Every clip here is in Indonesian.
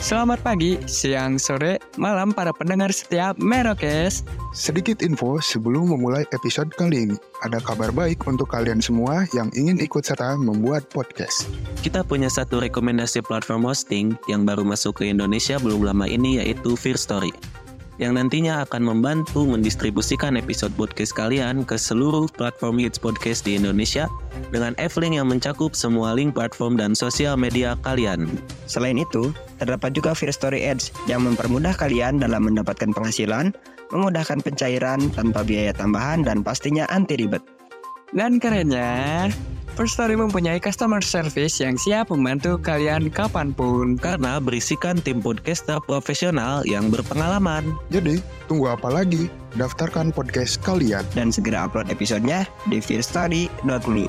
Selamat pagi, siang, sore, malam para pendengar setiap Merokes. Sedikit info sebelum memulai episode kali ini. Ada kabar baik untuk kalian semua yang ingin ikut serta membuat podcast. Kita punya satu rekomendasi platform hosting yang baru masuk ke Indonesia belum lama ini, yaitu Firstory, yang nantinya akan membantu mendistribusikan episode podcast kalian ke seluruh platform hits podcast di Indonesia dengan F-Link yang mencakup semua link platform dan sosial media kalian. Selain itu, terdapat juga Firstory Ads yang mempermudah kalian dalam mendapatkan penghasilan, memudahkan pencairan tanpa biaya tambahan, dan pastinya anti ribet. Dan kerennya, Firstory mempunyai customer service yang siap membantu kalian kapanpun. Karena berisikan tim podcaster profesional yang berpengalaman. Jadi, tunggu apa lagi? Daftarkan podcast kalian. Dan segera upload episodenya di firstory.me.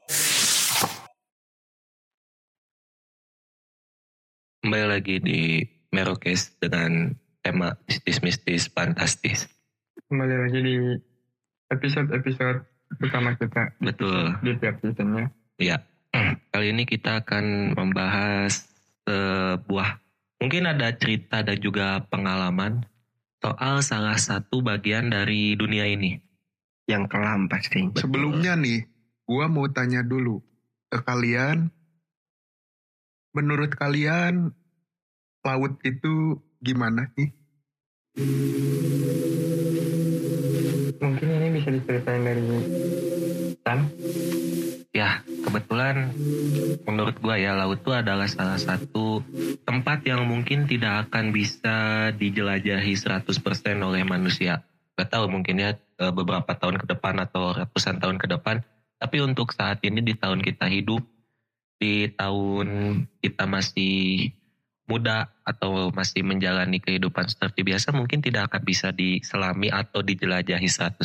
Kembali lagi di Merokes dengan tema mistis-mistis fantastis. Kembali lagi di episode pertama kita. Betul. Di tiap seasonnya. Ya, kali ini kita akan membahas sebuah, mungkin ada cerita dan juga pengalaman soal salah satu bagian dari dunia ini. Yang kelam pasti. Sebelumnya nih, gua mau tanya dulu ke kalian. Menurut kalian, laut itu gimana sih? Mungkin ini bisa diceritain dari Tan. Ya, kebetulan menurut gua ya, laut itu adalah salah satu tempat yang mungkin tidak akan bisa dijelajahi 100% oleh manusia. Gak tahu mungkin ya beberapa tahun ke depan atau ratusan tahun ke depan. Tapi untuk saat ini, di tahun kita hidup, di tahun kita masih muda atau masih menjalani kehidupan seperti biasa, mungkin tidak akan bisa diselami atau dijelajahi 100%.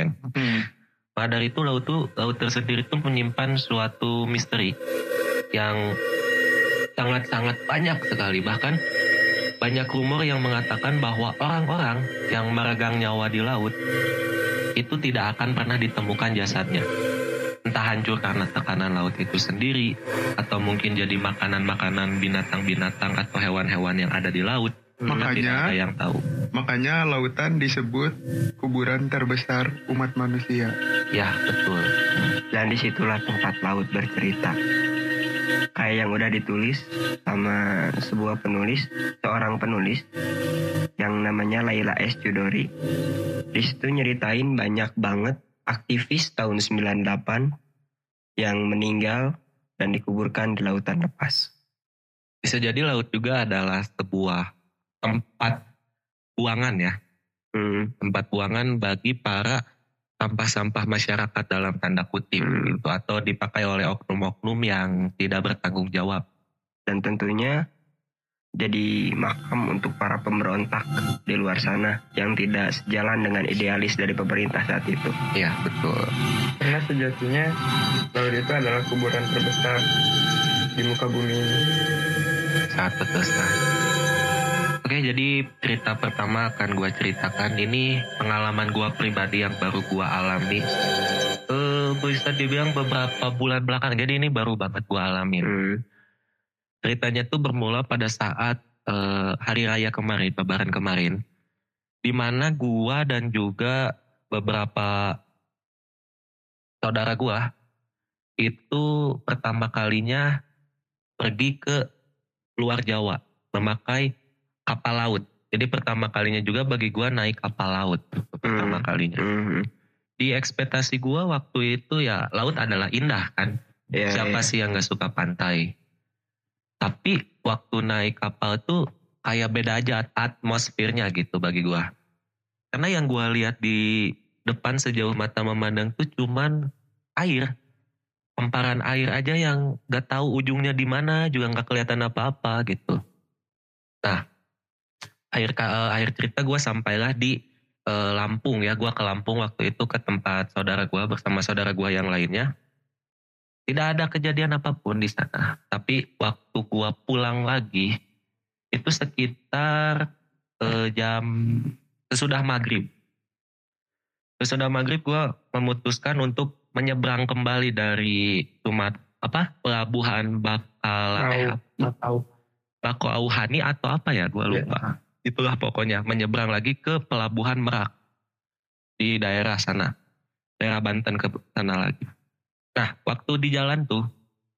Maka dari itu laut tersendiri itu menyimpan suatu misteri yang sangat-sangat banyak sekali. Bahkan banyak rumor yang mengatakan bahwa orang-orang yang meregang nyawa di laut itu tidak akan pernah ditemukan jasadnya. Entah hancur karena tekanan laut itu sendiri, atau mungkin jadi makanan-makanan binatang-binatang atau hewan-hewan yang ada di laut. Tidak ada yang tahu. Makanya lautan disebut kuburan terbesar umat manusia. Ya, betul. Dan disitulah tempat laut bercerita. Kayak yang udah ditulis sama seorang penulis yang namanya Laila S. Chudori. Di situ nyeritain banyak banget aktivis tahun 98 yang meninggal dan dikuburkan di lautan lepas. Bisa jadi laut juga adalah sebuah tempat buangan ya. Tempat buangan bagi para sampah-sampah masyarakat dalam tanda kutip gitu, atau dipakai oleh oknum-oknum yang tidak bertanggung jawab. Dan tentunya jadi makam untuk para pemberontak di luar sana yang tidak sejalan dengan idealis dari pemerintah saat itu. Iya, betul. Karena sejatinya laut itu adalah kuburan terbesar di muka bumi ini. Sangat betul sekali. Oke, jadi cerita pertama akan gue ceritakan ini pengalaman gue pribadi yang baru gue alami. Bisa dibilang beberapa bulan belakangan, jadi ini baru banget gue alamin. Ceritanya tuh bermula pada saat hari raya kemarin, Lebaran kemarin, di mana gue dan juga beberapa saudara gue itu pertama kalinya pergi ke luar Jawa memakai kapal laut. Jadi pertama kalinya juga bagi gue naik kapal laut pertama kalinya. Di ekspektasi gue waktu itu ya, laut adalah indah kan. Siapa sih yang gak suka pantai? Tapi waktu naik kapal tuh kayak beda aja atmosfernya gitu bagi gue. Karena yang gue lihat di depan sejauh mata memandang tuh cuman air. Hamparan air aja yang gak tahu ujungnya di mana, juga gak kelihatan apa-apa gitu. Nah, akhir cerita gue sampailah di Lampung ya. Gue ke Lampung waktu itu ke tempat saudara gue bersama saudara gue yang lainnya. Tidak ada kejadian apapun di sana. Tapi waktu gue pulang lagi, itu sekitar jam sesudah maghrib. Sesudah maghrib gue memutuskan untuk menyeberang kembali dari pelabuhan Bakauhani atau apa ya, gue lupa. Itulah pokoknya, menyeberang lagi ke pelabuhan Merak di daerah sana, daerah Banten ke sana lagi. Nah, waktu di jalan tuh,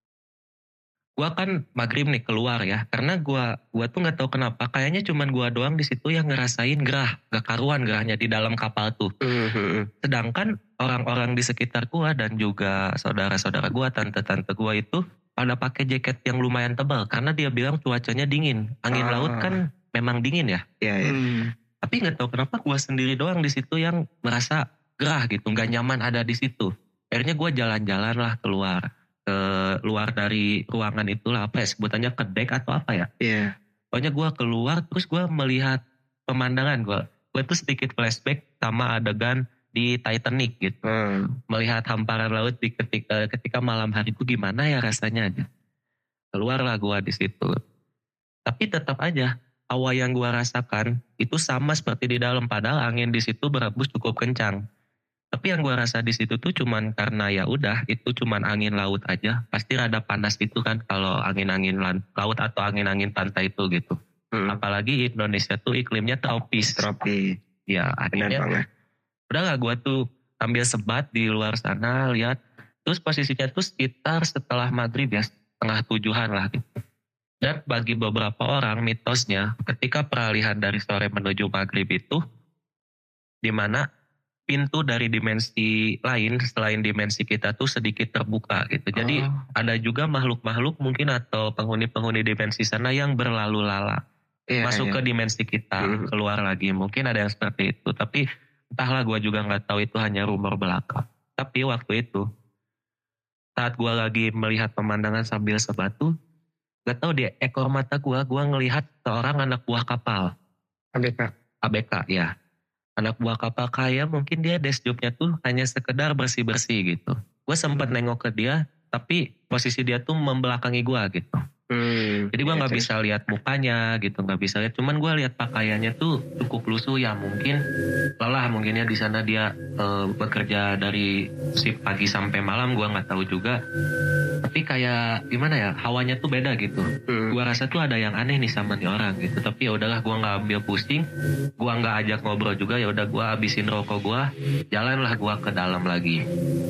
gue kan maghrib nih keluar ya, karena gue tuh nggak tahu kenapa, kayaknya cuman gue doang di situ yang ngerasain gerah, gak karuan gerahnya di dalam kapal tuh. Sedangkan orang-orang di sekitar gue dan juga saudara-saudara gue, tante-tante gue itu pada pakai jaket yang lumayan tebal, karena dia bilang cuacanya dingin, angin laut kan memang dingin ya. Tapi nggak tahu kenapa gue sendiri doang di situ yang merasa gerah gitu, nggak nyaman ada di situ. Akhirnya gue jalan-jalan lah keluar dari ruangan itulah, apa ya sebutannya, ke deck atau apa ya. Pokoknya gue keluar terus gue melihat pemandangan, gue tuh sedikit flashback sama adegan di Titanic gitu. Melihat hamparan laut di ketika malam hari itu gimana ya rasanya aja. Keluarlah gue di situ. Tapi tetap aja hawa yang gue rasakan itu sama seperti di dalam, padahal angin di situ berembus cukup kencang. Tapi yang gue rasa di situ tuh cuman karena ya udah itu cuman angin laut aja. Pasti rada panas gitu kan kalau angin-angin laut atau angin-angin pantai itu gitu. Apalagi Indonesia tuh iklimnya tropis. Ya akhirnya udah gak gue tuh sambil sebat di luar sana lihat. Terus posisinya tuh sekitar setelah maghrib ya, 6:30 lah gitu. Dan bagi beberapa orang mitosnya ketika peralihan dari sore menuju maghrib itu, dimana pintu dari dimensi lain selain dimensi kita tuh sedikit terbuka gitu. Jadi ada juga makhluk-makhluk mungkin atau penghuni-penghuni dimensi sana yang berlalu lalang. Masuk ke dimensi kita, keluar lagi. Mungkin ada yang seperti itu. Tapi entahlah, gue juga gak tahu, itu hanya rumor belaka. Tapi waktu itu, saat gue lagi melihat pemandangan sambil sebatu, gak tahu di ekor mata gue ngelihat seorang anak buah kapal. ABK ya. Anak buah kapal kaya, mungkin dia desk jobnya tuh hanya sekedar bersih-bersih gitu. Gue sempat nengok ke dia, tapi posisi dia tuh membelakangi gue gitu. Jadi gue gak bisa lihat mukanya gitu, gak bisa lihat. Cuman gue lihat pakaiannya tuh cukup lusuh ya, mungkin lelah mungkinnya di sana dia bekerja dari shift pagi sampai malam, gue gak tahu juga. Tapi kayak gimana ya, hawanya tuh beda gitu. Gue rasa tuh ada yang aneh nih sama nih orang gitu. Tapi ya udahlah, gue nggak ambil pusing, gue nggak ajak ngobrol juga. Ya udah, gue habisin rokok gue, jalanlah gue ke dalam lagi.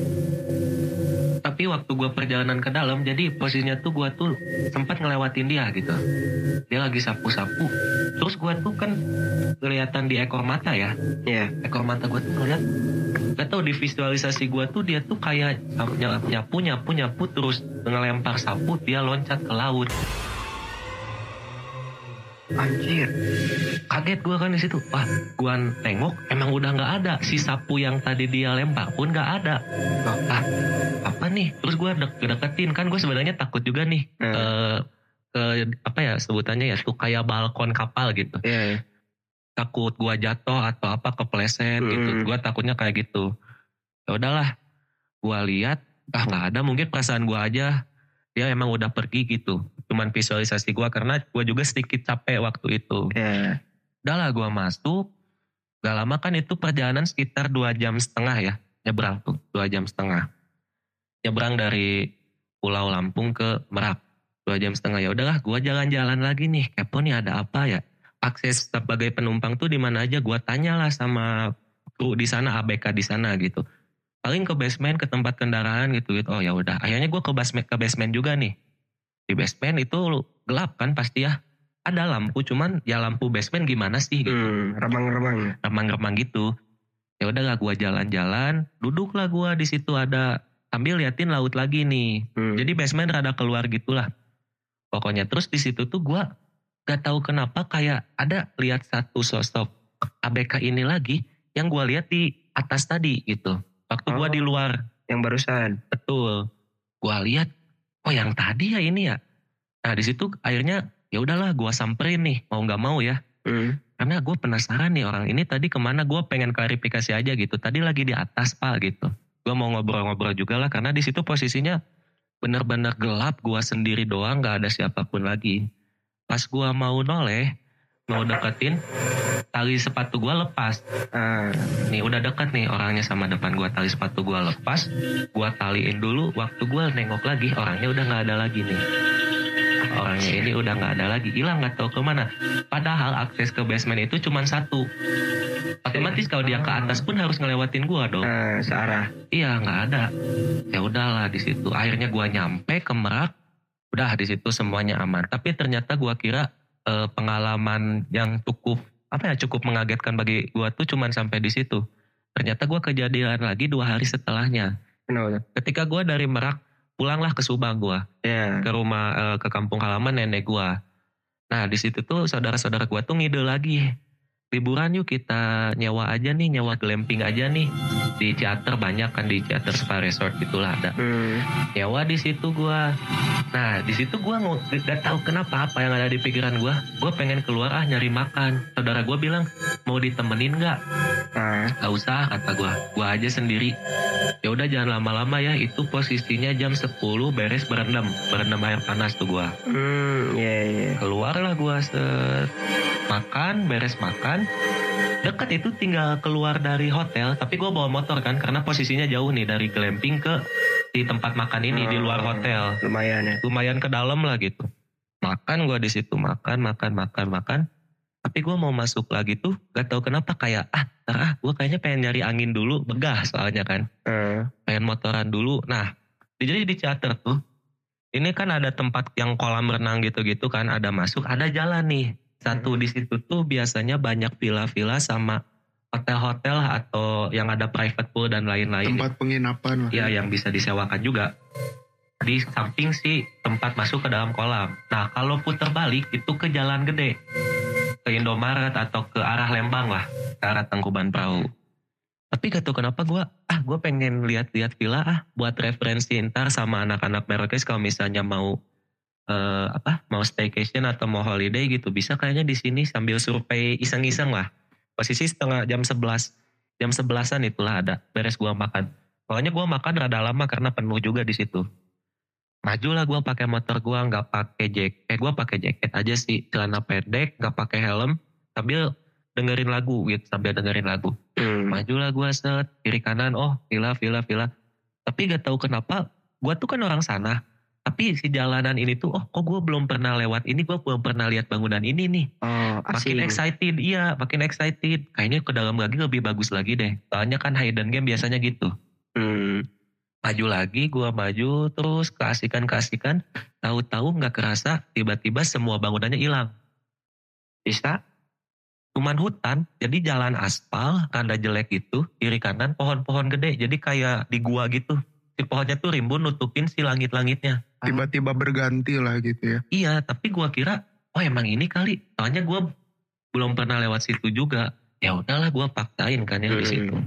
Tapi waktu gue perjalanan ke dalam, jadi posisinya tuh gue tuh sempat ngelewatin dia gitu. Dia lagi sapu-sapu. Terus gue tuh kan kelihatan di ekor mata ya. Ekor mata gue tuh ngeliat, gak tau di visualisasi gue tuh dia tuh kayak nyapu terus ngelempar sapu, dia loncat ke laut. Anjir. Kaget gue kan di situ. Wah, gue tengok emang udah nggak ada, si sapu yang tadi dia lempar pun nggak ada. Apa nih? Terus gue deketin, kan gue sebenarnya takut juga nih ke apa ya sebutannya ya, tuh kayak balkon kapal gitu. Takut gue jatuh atau apa, kepleset gitu. Gue takutnya kayak gitu. Ya udahlah, gue lihat nggak ada, mungkin perasaan gue aja, dia emang udah pergi gitu. Cuman visualisasi gue, karena gue juga sedikit capek waktu itu. Udahlah, gue masuk. Gak lama kan itu perjalanan sekitar 2,5 jam ya. Nyebrang tuh 2,5 jam. Nyebrang dari Pulau Lampung ke Merak 2,5 jam. Ya udahlah, gue jalan-jalan lagi nih. Kepo nih ada apa ya. Akses sebagai penumpang tuh di mana aja. Gue tanyalah sama kru di sana, ABK di sana gitu. Paling ke basement, ke tempat kendaraan gitu. Oh ya udah. Akhirnya gue ke basement juga nih. Di basement itu gelap kan pasti ya. Ada lampu, cuman ya lampu basement gimana sih gitu. Remang-remang gitu. Ya udahlah, gue jalan-jalan, duduklah gue di situ ada sambil liatin laut lagi nih. Jadi basement rada keluar gitulah. Pokoknya terus di situ tuh gue gak tahu kenapa kayak ada lihat satu sosok ABK ini lagi yang gue lihat di atas tadi gitu. Waktu gue di luar. Yang barusan. Betul. Gue lihat, oh yang tadi ya ini ya. Nah di situ akhirnya ya udahlah, gue samperin nih, mau nggak mau ya. Karena gue penasaran nih orang ini tadi kemana, gue pengen klarifikasi aja gitu. Tadi lagi di atas pak gitu. Gue mau ngobrol-ngobrol juga lah, karena di situ posisinya benar-benar gelap, gue sendiri doang, nggak ada siapapun lagi. Pas gue mau noleh, mau deketin, tali sepatu gue lepas. Nih udah deket nih orangnya sama depan gue, tali sepatu gue lepas, gue taliin dulu. Waktu gue nengok lagi, orangnya udah nggak ada lagi nih. orangnya ini udah nggak ada lagi, hilang nggak tahu kemana. Padahal akses ke basement itu cuma satu. Otomatis kalau dia ke atas pun harus ngelewatin gua dong. Searah. Iya, nggak ada. Ya udahlah di situ. Akhirnya gua nyampe ke Merak. Udah di situ semuanya aman. Tapi ternyata gua kira pengalaman yang cukup mengagetkan bagi gua tuh cuman sampai di situ. Ternyata gua kejadian lagi 2 hari setelahnya. Kenapa? Ketika gua dari Merak pulanglah ke Subang gua. Ya. Ke rumah ke kampung halaman nenek gua. Nah, di situ tuh saudara-saudara gua tuh ngide lagi. Liburan yuk kita nyewa glamping aja nih. Di Ciater banyak kan, di Ciater Spa Resort itulah ada. Nyewa di situ gua. Nah, di situ gua gak tahu kenapa apa yang ada di pikiran gua. Gua pengen keluar nyari makan. Saudara gua bilang, "Mau ditemenin enggak?" Gak usah kata gua. Gua aja sendiri. Ya udah jangan lama-lama ya. Itu posisinya jam 10 beres berendam air panas tuh gua. Keluarlah gua beres makan. Dekat itu tinggal keluar dari hotel, tapi gue bawa motor kan karena posisinya jauh nih dari glamping ke di tempat makan ini di luar hotel. Lumayan ya. Lumayan ke dalam lah gitu. Makan gue di situ makan. Tapi gue mau masuk lagi tuh gak tahu kenapa kayak gue kayaknya pengen nyari angin dulu, begah soalnya kan. Pengen motoran dulu. Nah, jadi di Ciater tuh ini kan ada tempat yang kolam renang gitu-gitu kan, ada masuk, ada jalan nih. Satu di situ tuh biasanya banyak villa-villa sama hotel-hotel atau yang ada private pool dan lain-lain. Tempat penginapan lah. Ya, yang bisa disewakan juga. Di samping sih tempat masuk ke dalam kolam. Nah, kalau putar balik itu ke Jalan Gede. Ke Indomaret atau ke arah Lembang lah. Ke arah Tangkuban Perahu. Tapi gak tau kenapa gue pengen lihat-lihat villa buat referensi ntar sama anak-anak Merauke kalau misalnya mau staycation atau mau holiday gitu, bisa kayaknya di sini sambil survei iseng-iseng lah. Posisi jam 11-an itulah ada beres gua makan. Pokoknya gua makan rada lama karena penuh juga di situ. Majulah gua pakai motor gua, nggak pakai jaket. Gua pakai jaket aja sih, celana pendek, nggak pakai helm, sambil dengerin lagu. Majulah gua kiri kanan, villa. Tapi gak tahu kenapa, gua tuh kan orang sana. Tapi si jalanan ini tuh, kok gue belum pernah lewat ini, gue belum pernah lihat bangunan ini nih. Makin excited. Kayaknya ke dalam lagi lebih bagus lagi deh. Soalnya kan hidden game biasanya gitu. Maju lagi, gue maju terus keasikan. Tahu-tahu gak kerasa, tiba-tiba semua bangunannya hilang. Bisa? Cuman hutan, jadi jalan aspal, rada jelek gitu, kiri kanan pohon-pohon gede. Jadi kayak di gua gitu. Si pohonnya tuh rimbun nutupin si langit-langitnya. Tiba-tiba berganti lah gitu ya. Iya, tapi gua kira, emang ini kali. Soalnya gua belum pernah lewat situ juga. Ya udahlah gua paksain kan ya di situ.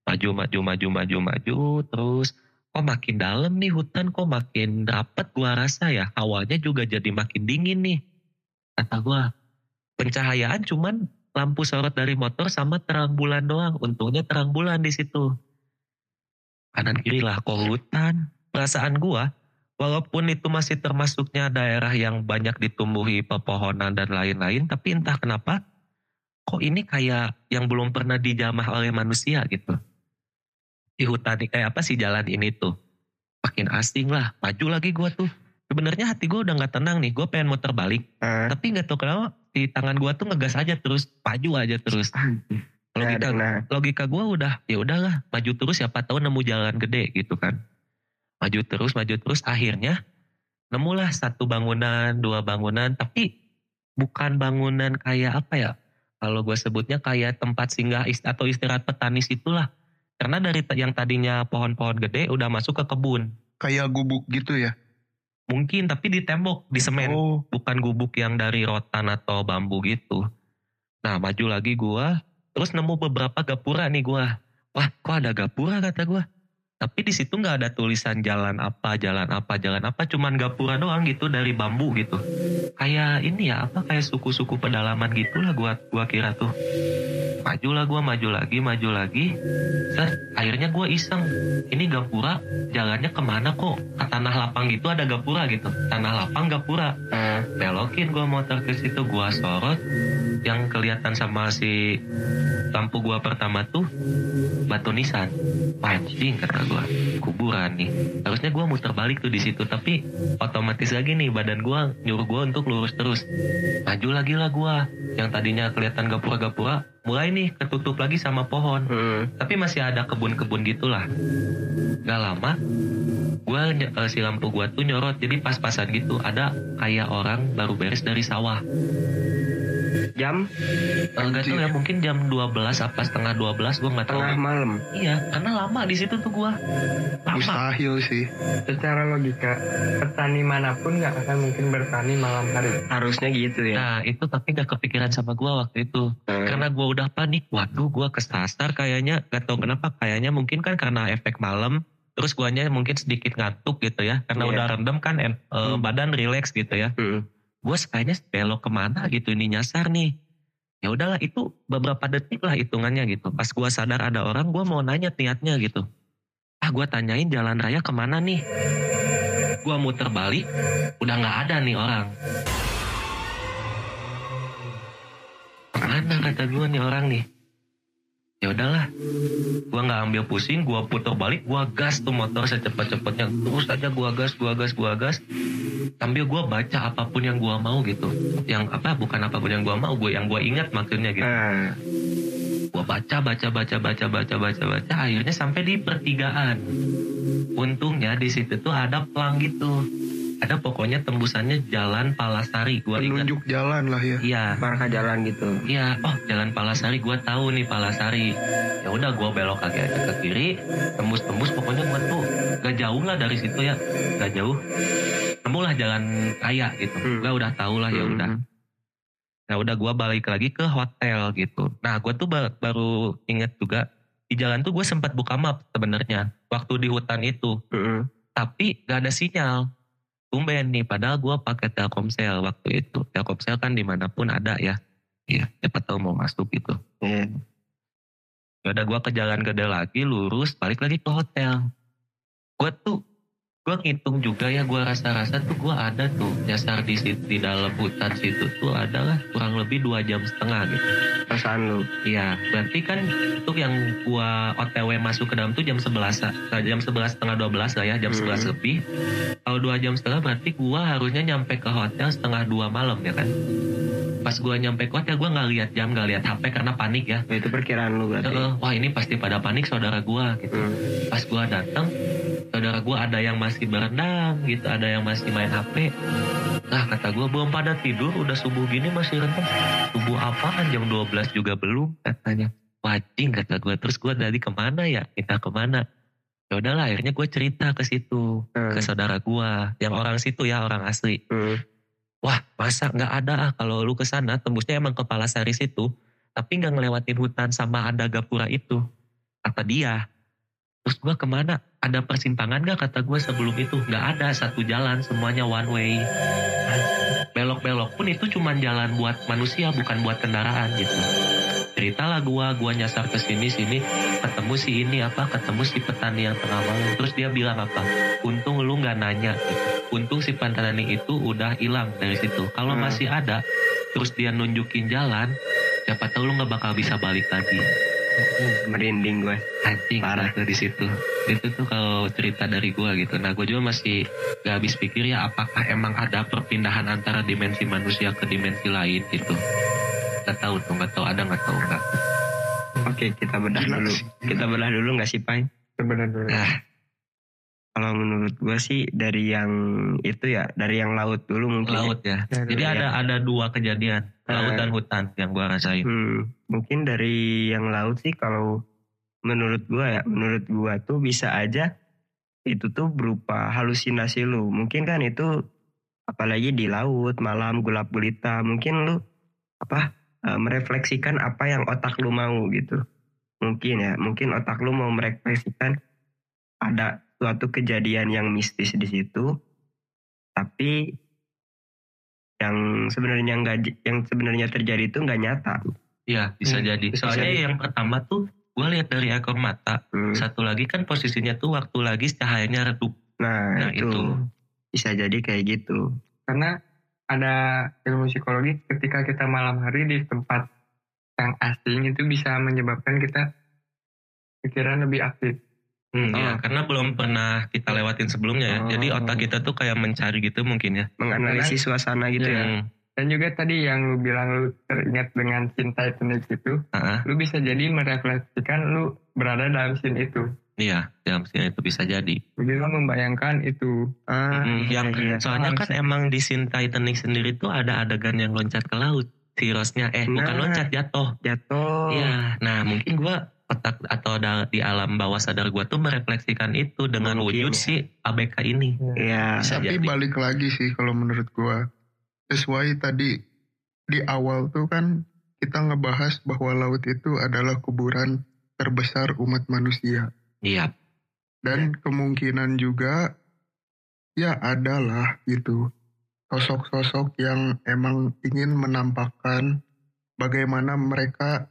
Maju, terus kok makin dalam nih hutan, kok makin dapet gua rasa ya. Awalnya juga jadi makin dingin nih. Kata gua, pencahayaan cuman lampu sorot dari motor sama terang bulan doang. Untungnya terang bulan di situ. Kanan kiri lah kok hutan. Perasaan gua, walaupun itu masih termasuknya daerah yang banyak ditumbuhi pepohonan dan lain-lain, tapi entah kenapa, kok ini kayak yang belum pernah dijamah oleh manusia gitu. Di hutan, si jalan ini tuh. Makin asing lah, maju lagi gua tuh. Sebenarnya hati gua udah gak tenang nih, gua pengen muter balik. Tapi gak tahu kenapa, di tangan gua tuh ngegas aja terus, maju aja terus. Logika gue udah ya udahlah maju terus, siapa tahu nemu jalan gede gitu kan. Maju terus akhirnya nemulah 1 bangunan, 2 bangunan, tapi bukan bangunan kayak apa ya, kalau gue sebutnya kayak tempat singgah atau istirahat petani situlah. Karena dari yang tadinya pohon-pohon gede udah masuk ke kebun. Kayak gubuk gitu ya? Mungkin, tapi di tembok, di semen. Bukan gubuk yang dari rotan atau bambu gitu. Nah, maju lagi gue. Terus nemu beberapa gapura nih gue. Wah, kok ada gapura kata gue. Tapi di situ nggak ada tulisan jalan apa, cuman gapura doang gitu dari bambu gitu. Kayak ini ya, kayak suku-suku pedalaman gitulah gua kira tuh. Maju lagi. Akhirnya gue iseng. Ini gapura, jalannya kemana kok? Ke tanah lapang gitu ada gapura gitu. Tanah lapang gapura. Belokin gue motor ke situ, gue sorot. Yang kelihatan sama si lampu gua pertama tuh batu nisan. Anjing kata gue, kuburan nih. Harusnya gue muter balik tuh di situ, tapi otomatis lagi nih badan gue nyuruh gue untuk lurus terus. Maju lagi lah gue, yang tadinya kelihatan gapura-gapura mulai nih ketutup lagi sama pohon. Tapi masih ada kebun-kebun gitulah. Gak lama gue si lampu gue tuh nyorot, jadi pas-pasan gitu ada kayak orang baru beres dari sawah. Jam Gak tau ya, mungkin jam 12 apa setengah 12, gue gak tahu. tengah malam. Iya, karena lama di situ tuh gue. Lama. Mustahil sih. Secara logika, petani manapun nggak akan mungkin bertani malam hari. Harusnya gitu ya. Nah itu tapi gak kepikiran sama gue waktu itu. Karena gue udah panik. Waduh, gue kesasar kayaknya. Gak tau kenapa, kayaknya mungkin kan karena efek malam. Terus guanya mungkin sedikit ngantuk gitu ya. Karena udah rendem kan badan rileks gitu ya. Gue kayaknya belok kemana gitu, ini nyasar nih. Ya udahlah, itu beberapa detik lah hitungannya gitu. Pas gue sadar ada orang, gue mau nanya niatnya gitu. Gue tanyain jalan raya kemana nih. Gue muter balik, udah gak ada nih orang. Mana kata gue nih orang nih. Ya udahlah, gue nggak ambil pusing, gue putar balik, gue gas tuh motor secepat-cepatnya, terus aja gue gas, sambil gue baca apapun yang gue mau gitu, yang apa bukan apapun yang gue mau, yang gue ingat maksudnya gitu. Gue baca, akhirnya sampai di pertigaan. Untungnya di situ tuh ada pelang gitu. Ada pokoknya tembusannya jalan Palasari, gue ingat. Penunjuk jalan lah ya. Iya. Marka jalan gitu. Iya, jalan Palasari, gue tahu nih Palasari. Ya udah, gue belok kaki aja ke kiri, tembus pokoknya gue tuh gak jauh lah dari situ ya, gak jauh. Temulah jalan raya gitu. Gue udah tahu lah, ya udah. Nah udah gue balik lagi ke hotel gitu. Nah gue tuh baru inget juga di jalan tuh gue sempat buka map sebenarnya waktu di hutan itu. Tapi gak ada sinyal. Tumben nih, padahal gue pakai Telkomsel waktu itu. Telkomsel kan dimanapun ada ya. Iya, siapa tahu mau masuk gitu. Udah gue ke jalan gede lagi, lurus, balik lagi ke hotel. Gue ngitung juga ya, gue rasa-rasa tuh gue ada tuh nyasar di dalam hutan situ tuh adalah kurang lebih 2,5 jam gitu. Perasaan lu. Iya, berarti kan itu yang gue OTW masuk ke dalam tuh jam 11, jam 11 setengah 12 lah ya, jam 11 lebih. Kalau 2,5 jam berarti gue harusnya nyampe ke hotel setengah 2 malam ya kan. Pas gue nyampe ke hotel gue gak lihat jam, gak lihat HP karena panik ya. Itu perkiraan lu berarti. Wah ini pasti pada panik saudara gue gitu. Pas gue datang, saudara gue ada yang masih berendam gitu, ada yang masih main HP. Nah kata gue, belum pada tidur, udah subuh gini masih rendam. Subuh apaan, jam 12 juga belum katanya. Wajing kata gue. Terus gue tadi kemana ya, kita kemana. Ya udahlah, akhirnya gue cerita ke situ, ke saudara gue yang orang situ ya, orang asli. Wah masa gak ada kalau lu kesana tembusnya emang ke Palasari situ, tapi gak ngelewatin hutan sama ada gapura itu, kata dia. Terus gue kemana? Ada persimpangan gak kata gue sebelum itu? Gak ada, satu jalan, semuanya one way. Belok-belok pun itu cuma jalan buat manusia, bukan buat kendaraan gitu. Ceritalah gue nyasar ke sini, ketemu si ini ketemu si petani yang tengah malam. Terus dia bilang apa? Untung lu gak nanya gitu. Untung si petani itu udah hilang dari situ. Kalau masih ada, terus dia nunjukin jalan, siapa tahu lu gak bakal bisa balik lagi. Merinding gue. Anjing parah tuh di situ. Itu tuh kalau cerita dari gue gitu. Nah gue juga masih gak habis pikir ya, apakah emang ada perpindahan antara dimensi manusia ke dimensi lain gitu. Gak tahu tuh, gak tahu ada, gak tahu enggak. Oke, kita bedah dulu. Kita bedah dulu gak sih, Pai? Sebenarnya dulu. Nah, kalau menurut gue sih dari yang itu ya, dari yang laut dulu mungkin. Laut ya. Jadi ada dua kejadian, laut dan hutan yang gue rasain. Mungkin dari yang laut sih kalau menurut gue tuh bisa aja itu tuh berupa halusinasi lu. Mungkin kan itu apalagi di laut malam gelap gulita, mungkin lu merefleksikan apa yang otak lu mau gitu. Mungkin otak lu mau merefleksikan ada suatu kejadian yang mistis di situ, tapi yang sebenarnya terjadi itu nggak nyata. Iya bisa jadi. Soalnya yang pertama tuh gue lihat dari ekor mata. Satu lagi kan posisinya tuh waktu lagi cahayanya redup. Nah itu bisa jadi kayak gitu. Karena ada ilmu psikologi, ketika kita malam hari di tempat yang asing itu bisa menyebabkan kita pikiran lebih aktif. Ya, karena belum pernah kita lewatin sebelumnya ya. Jadi otak kita tuh kayak mencari gitu mungkin ya. Menganalisis suasana gitu ya. Dan juga tadi yang lu bilang lu teringat dengan scene Titanic itu, lu bisa jadi merefleksikan lu berada dalam scene itu. Iya, dalam scene itu bisa jadi. Jadi lu membayangkan itu. Soalnya kan emang di scene Titanic sendiri tuh ada adegan yang loncat ke laut. Si Rose-nya, bukan loncat, jatuh. Iya, nah mungkin gua otak atau di alam bawah sadar gue tuh merefleksikan itu dengan wujud si ABK ini. Iya. Tapi balik lagi sih kalau menurut gue, sesuai tadi di awal tuh kan kita ngebahas bahwa laut itu adalah kuburan terbesar umat manusia. Iya. Dan kemungkinan juga ya adalah gitu sosok-sosok yang emang ingin menampakkan bagaimana mereka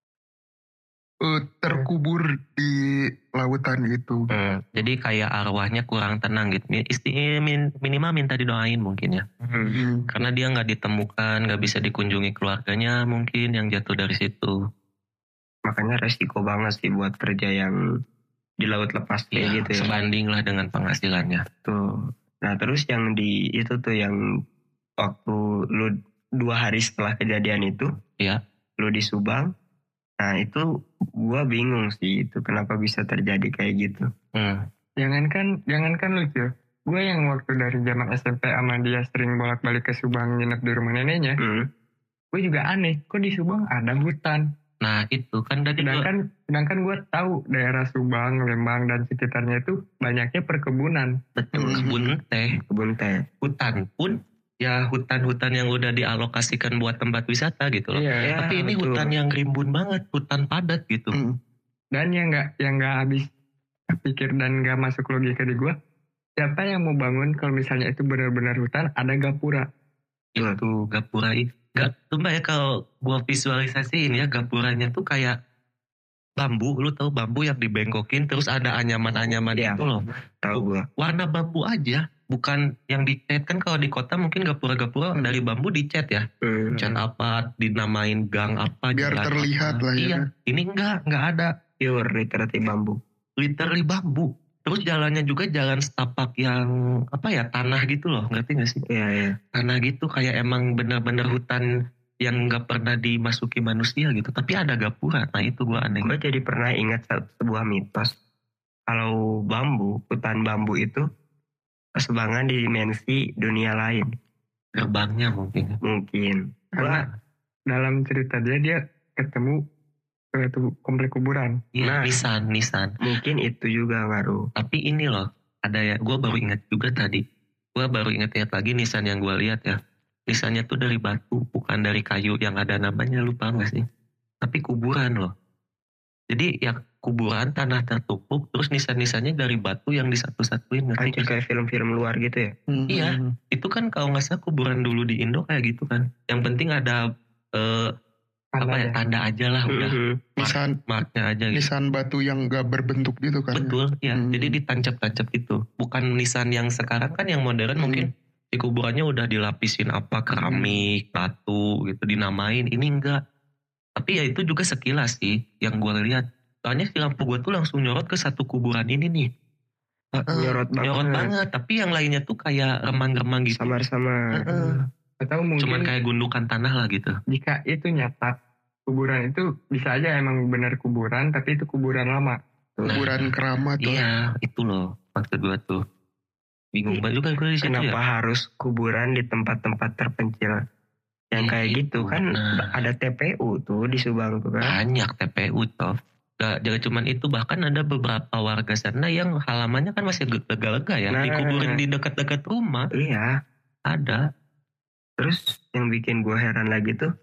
terkubur di lautan itu. Jadi kayak arwahnya kurang tenang gitu. Minimal minta didoain mungkin ya. Karena dia nggak ditemukan, nggak bisa dikunjungi keluarganya mungkin yang jatuh dari situ. Makanya resiko banget sih buat kerja yang di laut lepas kayak gitu ya. Sebanding lah dengan penghasilannya. Tuh. Nah terus yang di itu tuh yang waktu lu 2 hari setelah kejadian itu, ya, lu di Subang. Nah itu gue bingung sih itu kenapa bisa terjadi kayak gitu. Jangankan lucu. Gue yang waktu dari zaman SMP sama dia sering bolak-balik ke Subang nginep di rumah neneknya. Gue juga aneh, kok di Subang ada hutan. Nah itu kan dari sedangkan gue tahu daerah Subang, Lembang dan sekitarnya itu banyaknya perkebunan. Betul, kebun teh. Hutan pun ya hutan-hutan yang udah dialokasikan buat tempat wisata gitu loh. Iya, tapi ini hutan yang rimbun banget, hutan padat gitu. Dan yang nggak habis pikir dan nggak masuk logika di gue, siapa yang mau bangun kalau misalnya itu benar-benar hutan ada gapura? Itu gapura itu. Tuh ya kalau gue visualisasiin ya gapuranya tuh kayak bambu, lu tahu bambu yang dibengkokin terus ada anyaman-anyaman itu loh. Tahu gue. Warna bambu aja. Bukan yang dicat kan kalau di kota mungkin gapura-gapura dari bambu dicat ya. Cat apa, dinamain gang apa. Biar terlihat apa. lah ya. Iya, ini enggak ada. Pure literally bambu. Literally bambu. Terus jalannya juga jalan setapak yang apa ya, tanah gitu loh, ngerti gak sih? Iya. Tanah gitu kayak emang benar-benar hutan yang gak pernah dimasuki manusia gitu. Tapi ada gapura, nah itu gue aneh. Gue jadi pernah ingat sebuah mitos. Kalau bambu, hutan bambu itu kesebangan di dimensi dunia lain. Gerbangnya mungkin. Karena dalam cerita dia ketemu suatu komplek kuburan. Iya, nisan. Mungkin itu juga ngaruh. Tapi ini loh, ada ya, gue baru ingat juga tadi. Gue baru ingat lagi nisan yang gue lihat ya. Nisannya tuh dari batu, bukan dari kayu yang ada namanya, lupa gak sih? Tapi kuburan loh. Jadi ya kuburan, tanah tertumpuk, terus nisan-nisannya dari batu yang disatu-satuin. Anjir kayak film-film luar gitu ya? Iya, itu kan kalau gak salah kuburan dulu di Indo kayak gitu kan. Yang penting ada tanda aja lah udah. Marknya aja gitu. Nisan batu yang gak berbentuk gitu kan. Betul, ya. Jadi ditancap-tancap gitu. Bukan nisan yang sekarang kan yang modern mungkin di kuburannya udah dilapisin apa, keramik, batu gitu, dinamain. Ini enggak. Tapi ya itu juga sekilas sih yang gue lihat. Soalnya si lampu gue tuh langsung nyorot ke satu kuburan ini nih. Nyorot banget. Tapi yang lainnya tuh kayak remang-remang gitu. Samar-samar. Atau mungkin cuman kayak gundukan tanah lah gitu. Jika itu nyata, kuburan itu bisa aja emang benar kuburan, tapi itu kuburan lama. Kuburan keramat. Iya, itu loh maksud gue tuh. Bingung banget juga gue di situ. Kenapa harus kuburan di tempat-tempat terpencil? Yang kayak gitu kan ada TPU tuh di Subang tuh kan. Banyak TPU tuh. Gak cuman itu, bahkan ada beberapa warga sana yang halamannya kan masih lega-lega ya. Dikuburin di dekat-dekat rumah. Iya. Ada. Terus yang bikin gue heran lagi tuh.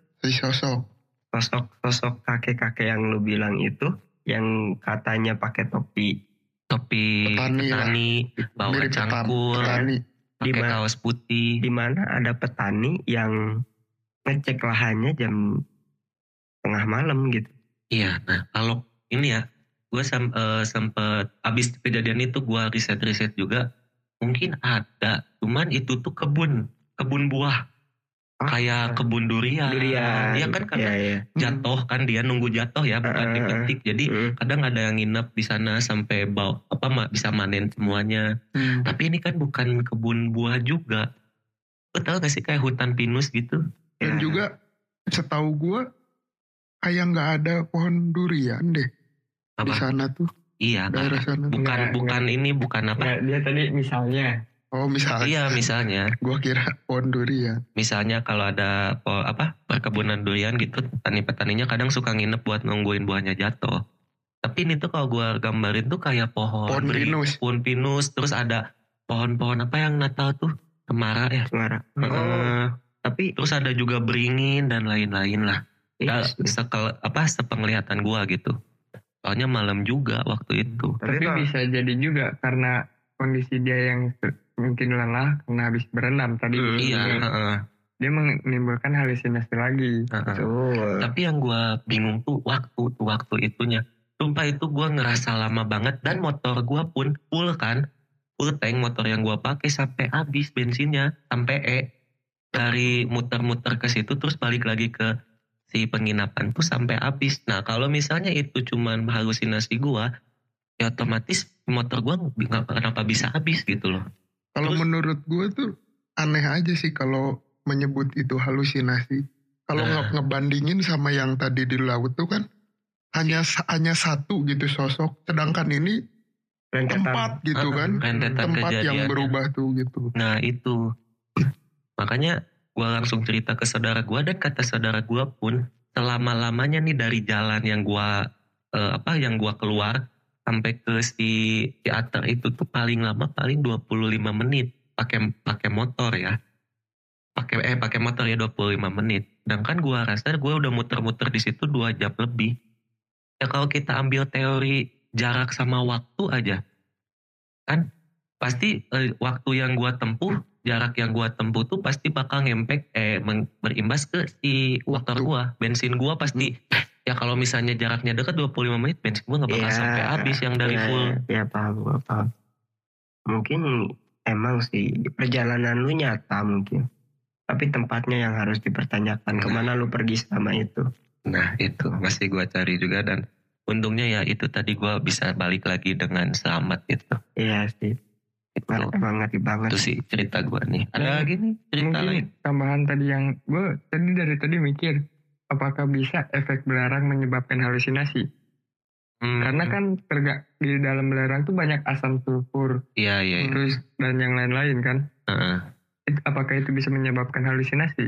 Sosok kakek-kakek yang lu bilang itu. Yang katanya pakai topi petani bawa cangkul. Pakai kaos putih. Dimana ada petani yang ngecek lahannya jam tengah malam gitu. Iya, nah kalau ini ya, gue sempet abis kejadian itu gue riset juga, mungkin ada, cuman itu tuh kebun buah. kayak kebun durian. Iya kan karena jatuh kan dia nunggu jatuh ya bukan dipetik. Jadi kadang ada yang nginep di sana sampai bisa manen semuanya. Tapi ini kan bukan kebun buah juga. Lo tau gak sih kayak hutan pinus gitu? Dan juga setahu gue kayak nggak ada pohon durian deh di sana tuh. Iya, daerah sana. Bukan apa? Nggak, dia tadi misalnya. Oh misalnya. Iya misalnya. Gue kira pohon durian. Misalnya kalau ada perkebunan durian gitu, petani-petaninya kadang suka nginep buat nungguin buahnya jatuh. Tapi ini tuh kalau gue gambarin tuh kayak pohon pinus, terus ada pohon-pohon apa yang Natal tuh? Cemara ya? Cemara. Tapi terus ada juga beringin dan lain-lain lah. Sepenglihatan gue gitu. Soalnya malam juga waktu itu. Tapi bisa jadi juga karena kondisi dia yang mungkin lelah karena habis berendam tadi. Dia menimbulkan halusinasi lagi. Tapi yang gue bingung tuh waktu itunya. Sumpah itu gue ngerasa lama banget dan motor gue pun full tank motor yang gue pakai sampai habis bensinnya sampai dari muter-muter ke situ terus balik lagi ke si penginapan tuh sampai habis. Nah kalau misalnya itu cuman halusinasi gue, ya otomatis motor gue kenapa bisa habis gitu loh. Kalau menurut gue tuh aneh aja sih kalau menyebut itu halusinasi. Kalau ngebandingin sama yang tadi di laut tuh kan hanya satu gitu sosok, sedangkan ini tempat gitu kan, tempat yang berubah tuh gitu. Nah itu makanya gue langsung cerita ke saudara gue dan kata saudara gue pun selama-lamanya nih dari jalan yang gue keluar sampai ke si teater itu tuh paling lama 25 menit pakai motor ya. Pakai motor ya 25 menit. Sedangkan gue rasa gue udah muter-muter di situ 2 jam lebih. Ya kalau kita ambil teori jarak sama waktu aja, kan pasti waktu yang gue tempuh, jarak yang gue tempuh tuh pasti bakal berimbas ke si motor gue. Bensin gue pasti, ya kalau misalnya jaraknya dekat 25 menit, bensin gue gak bakal sampai habis yang dari full. Ya paham. Mungkin emang sih perjalanan lu nyata mungkin. Tapi tempatnya yang harus dipertanyakan, kemana lu pergi selama itu. Nah itu masih gue cari juga dan untungnya ya itu tadi gue bisa balik lagi dengan selamat gitu. Iya sih. Emang ngeri banget. Itu sih cerita gue nih. Ada lagi nih cerita lain. Tambahan tadi yang gue dari tadi mikir, apakah bisa efek belerang menyebabkan halusinasi? Karena kan di dalam belerang tuh banyak asam sulfur. Iya. Terus dan yang lain-lain kan. Apakah itu bisa menyebabkan halusinasi?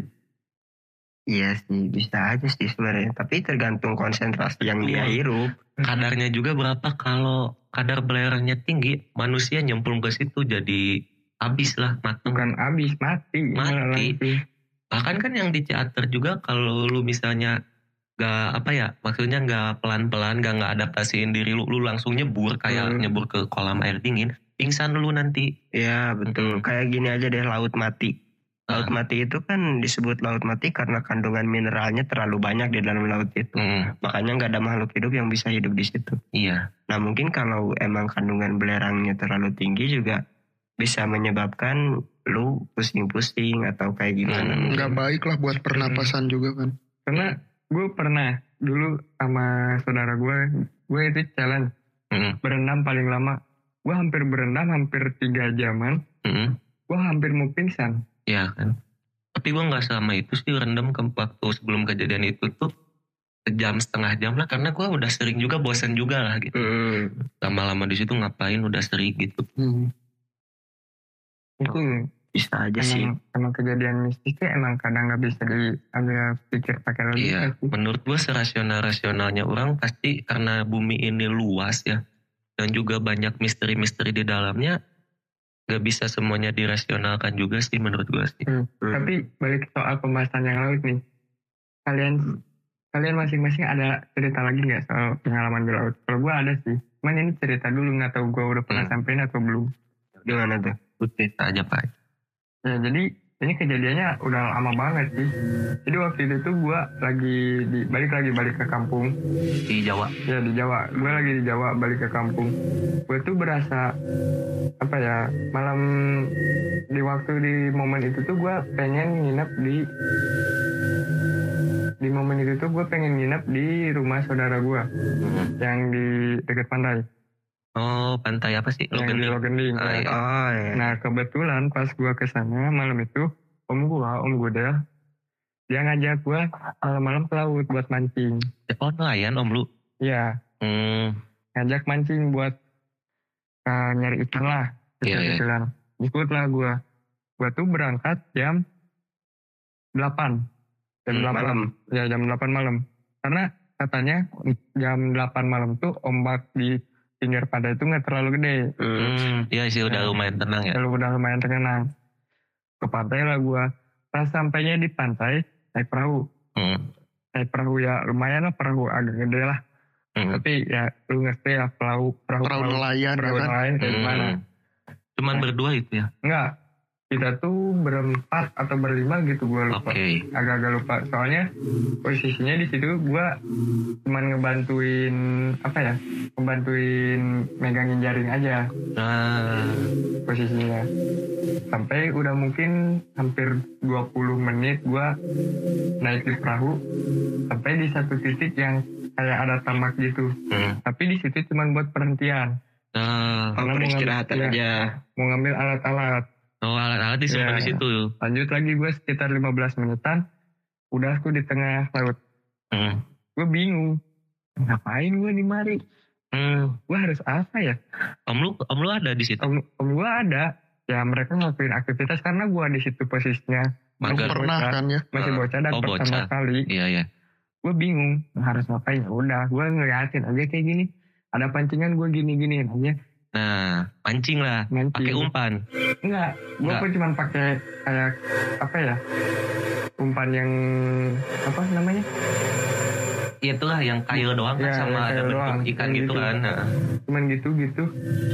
Iya sih, bisa aja sih sebenarnya. Tapi tergantung konsentrasi yang dia hirup. Kadarnya juga berapa, kalau kadar belerangnya tinggi, manusia nyemplung ke situ jadi habis lah, mati. Bukan habis, mati. Bahkan kan yang di teater juga kalau lu misalnya maksudnya gak pelan-pelan, gak adaptasiin diri lu langsung nyebur, kayak nyebur ke kolam air dingin, pingsan lu nanti. Iya betul, kayak gini aja deh laut mati. Laut mati itu kan disebut laut mati karena kandungan mineralnya terlalu banyak di dalam laut itu. Makanya gak ada makhluk hidup yang bisa hidup di situ. Iya. Nah mungkin kalau emang kandungan belerangnya terlalu tinggi juga bisa menyebabkan lu pusing-pusing atau kayak gimana. Gak baik lah buat pernapasan juga kan. Karena gue pernah dulu sama saudara gue itu challenge. Berendam paling lama. Gue hampir berendam hampir 3 jaman. Gue hampir mau pingsan. Iya kan. Tapi gue gak selama itu sih rendam ke waktu sebelum kejadian itu tuh setengah jam lah. Karena gue udah sering juga, bosan juga lah gitu. Lama-lama di situ ngapain, udah sering gitu. Itu bisa aja sih. Emang kejadian mistis itu emang kadang gak bisa diambil pikir pakai logika. Iya, menurut gue serasional-rasionalnya orang pasti karena bumi ini luas ya. Dan juga banyak misteri-misteri di dalamnya. Gak bisa semuanya dirasionalkan juga sih menurut gue sih. Tapi balik soal pembahasan yang laut nih. Kalian masing-masing ada cerita lagi gak soal pengalaman di laut? Kalau gue ada sih. Cuman ini cerita dulu, gak tahu gue udah pernah sampein atau belum. Gimana tuh? Cerita aja Pak. Ya jadi Ini kejadiannya udah lama banget sih. Jadi waktu itu tuh gue lagi balik ke kampung. Di Jawa. Ya di Jawa. Gue lagi di Jawa balik ke kampung. Gue tuh berasa apa ya, malam di waktu di momen itu tuh gue pengen nginep di momen itu tuh gue pengen nginep di rumah saudara gue yang di dekat pantai. Oh, pantai apa sih? Yang di Logending. Ah, iya. iya. Nah kebetulan pas gue kesana malam itu om Gudel, dia ngajak gue malam-malam ke laut buat mancing. Oh, nelayan om lu? Iya, ngajak mancing buat nyari ikan lah. Iya. Kecilan. Ikut lah gue. Gue tuh berangkat jam 8. Jam 8 malam. Ya jam 8 malam. Karena katanya jam 8 malam tuh ombak di pinggir pantai itu nggak terlalu gede. Iya sih udah lumayan tenang ya. Udah lumayan tenang. Ke pantai lah gue. Pas sampainya di pantai naik perahu. Naik perahu ya lumayan lah, perahu agak gede lah. Tapi ya lu ngerti ya perahu nelayan perahu ya kan? nelayan kayak gimana. Cuman berdua itu ya? Enggak. Kita tuh berempat atau berlima gitu, gue lupa. Agak-agak lupa. Soalnya posisinya di situ gue cuman ngebantuin megangin jaring aja. Posisinya. Sampai udah mungkin hampir 20 menit gue naik di perahu. Sampai di satu titik yang kayak ada tamak gitu. Tapi di situ cuman buat perhentian. Karena mau istirahatan aja. Mau ngambil alat-alat. Oh, alat-alat disimpan di situ. Lanjut lagi gue sekitar 15 menitan. Udah aku di tengah laut. Gue bingung. Ngapain gue di mari? Gue harus apa ya? Om lu ada di situ? Om gue ada. Ya mereka ngelakuin aktivitas karena gue di situ posisinya. Masih pernah kan ya? Masih bocah dan pertama kali. Iya. Gue bingung harus ngapain. Udah gue ngeliatin aja kayak gini. Ada pancingan gue gini-giniin aja. Nah, mancing lah. Pakai umpan. Enggak, gue pun cuma pakai kayak apa ya? Umpan yang apa namanya? Itulah yang kail doang kan, sama ada bentuk ikan gitu kan. Cuman gitu.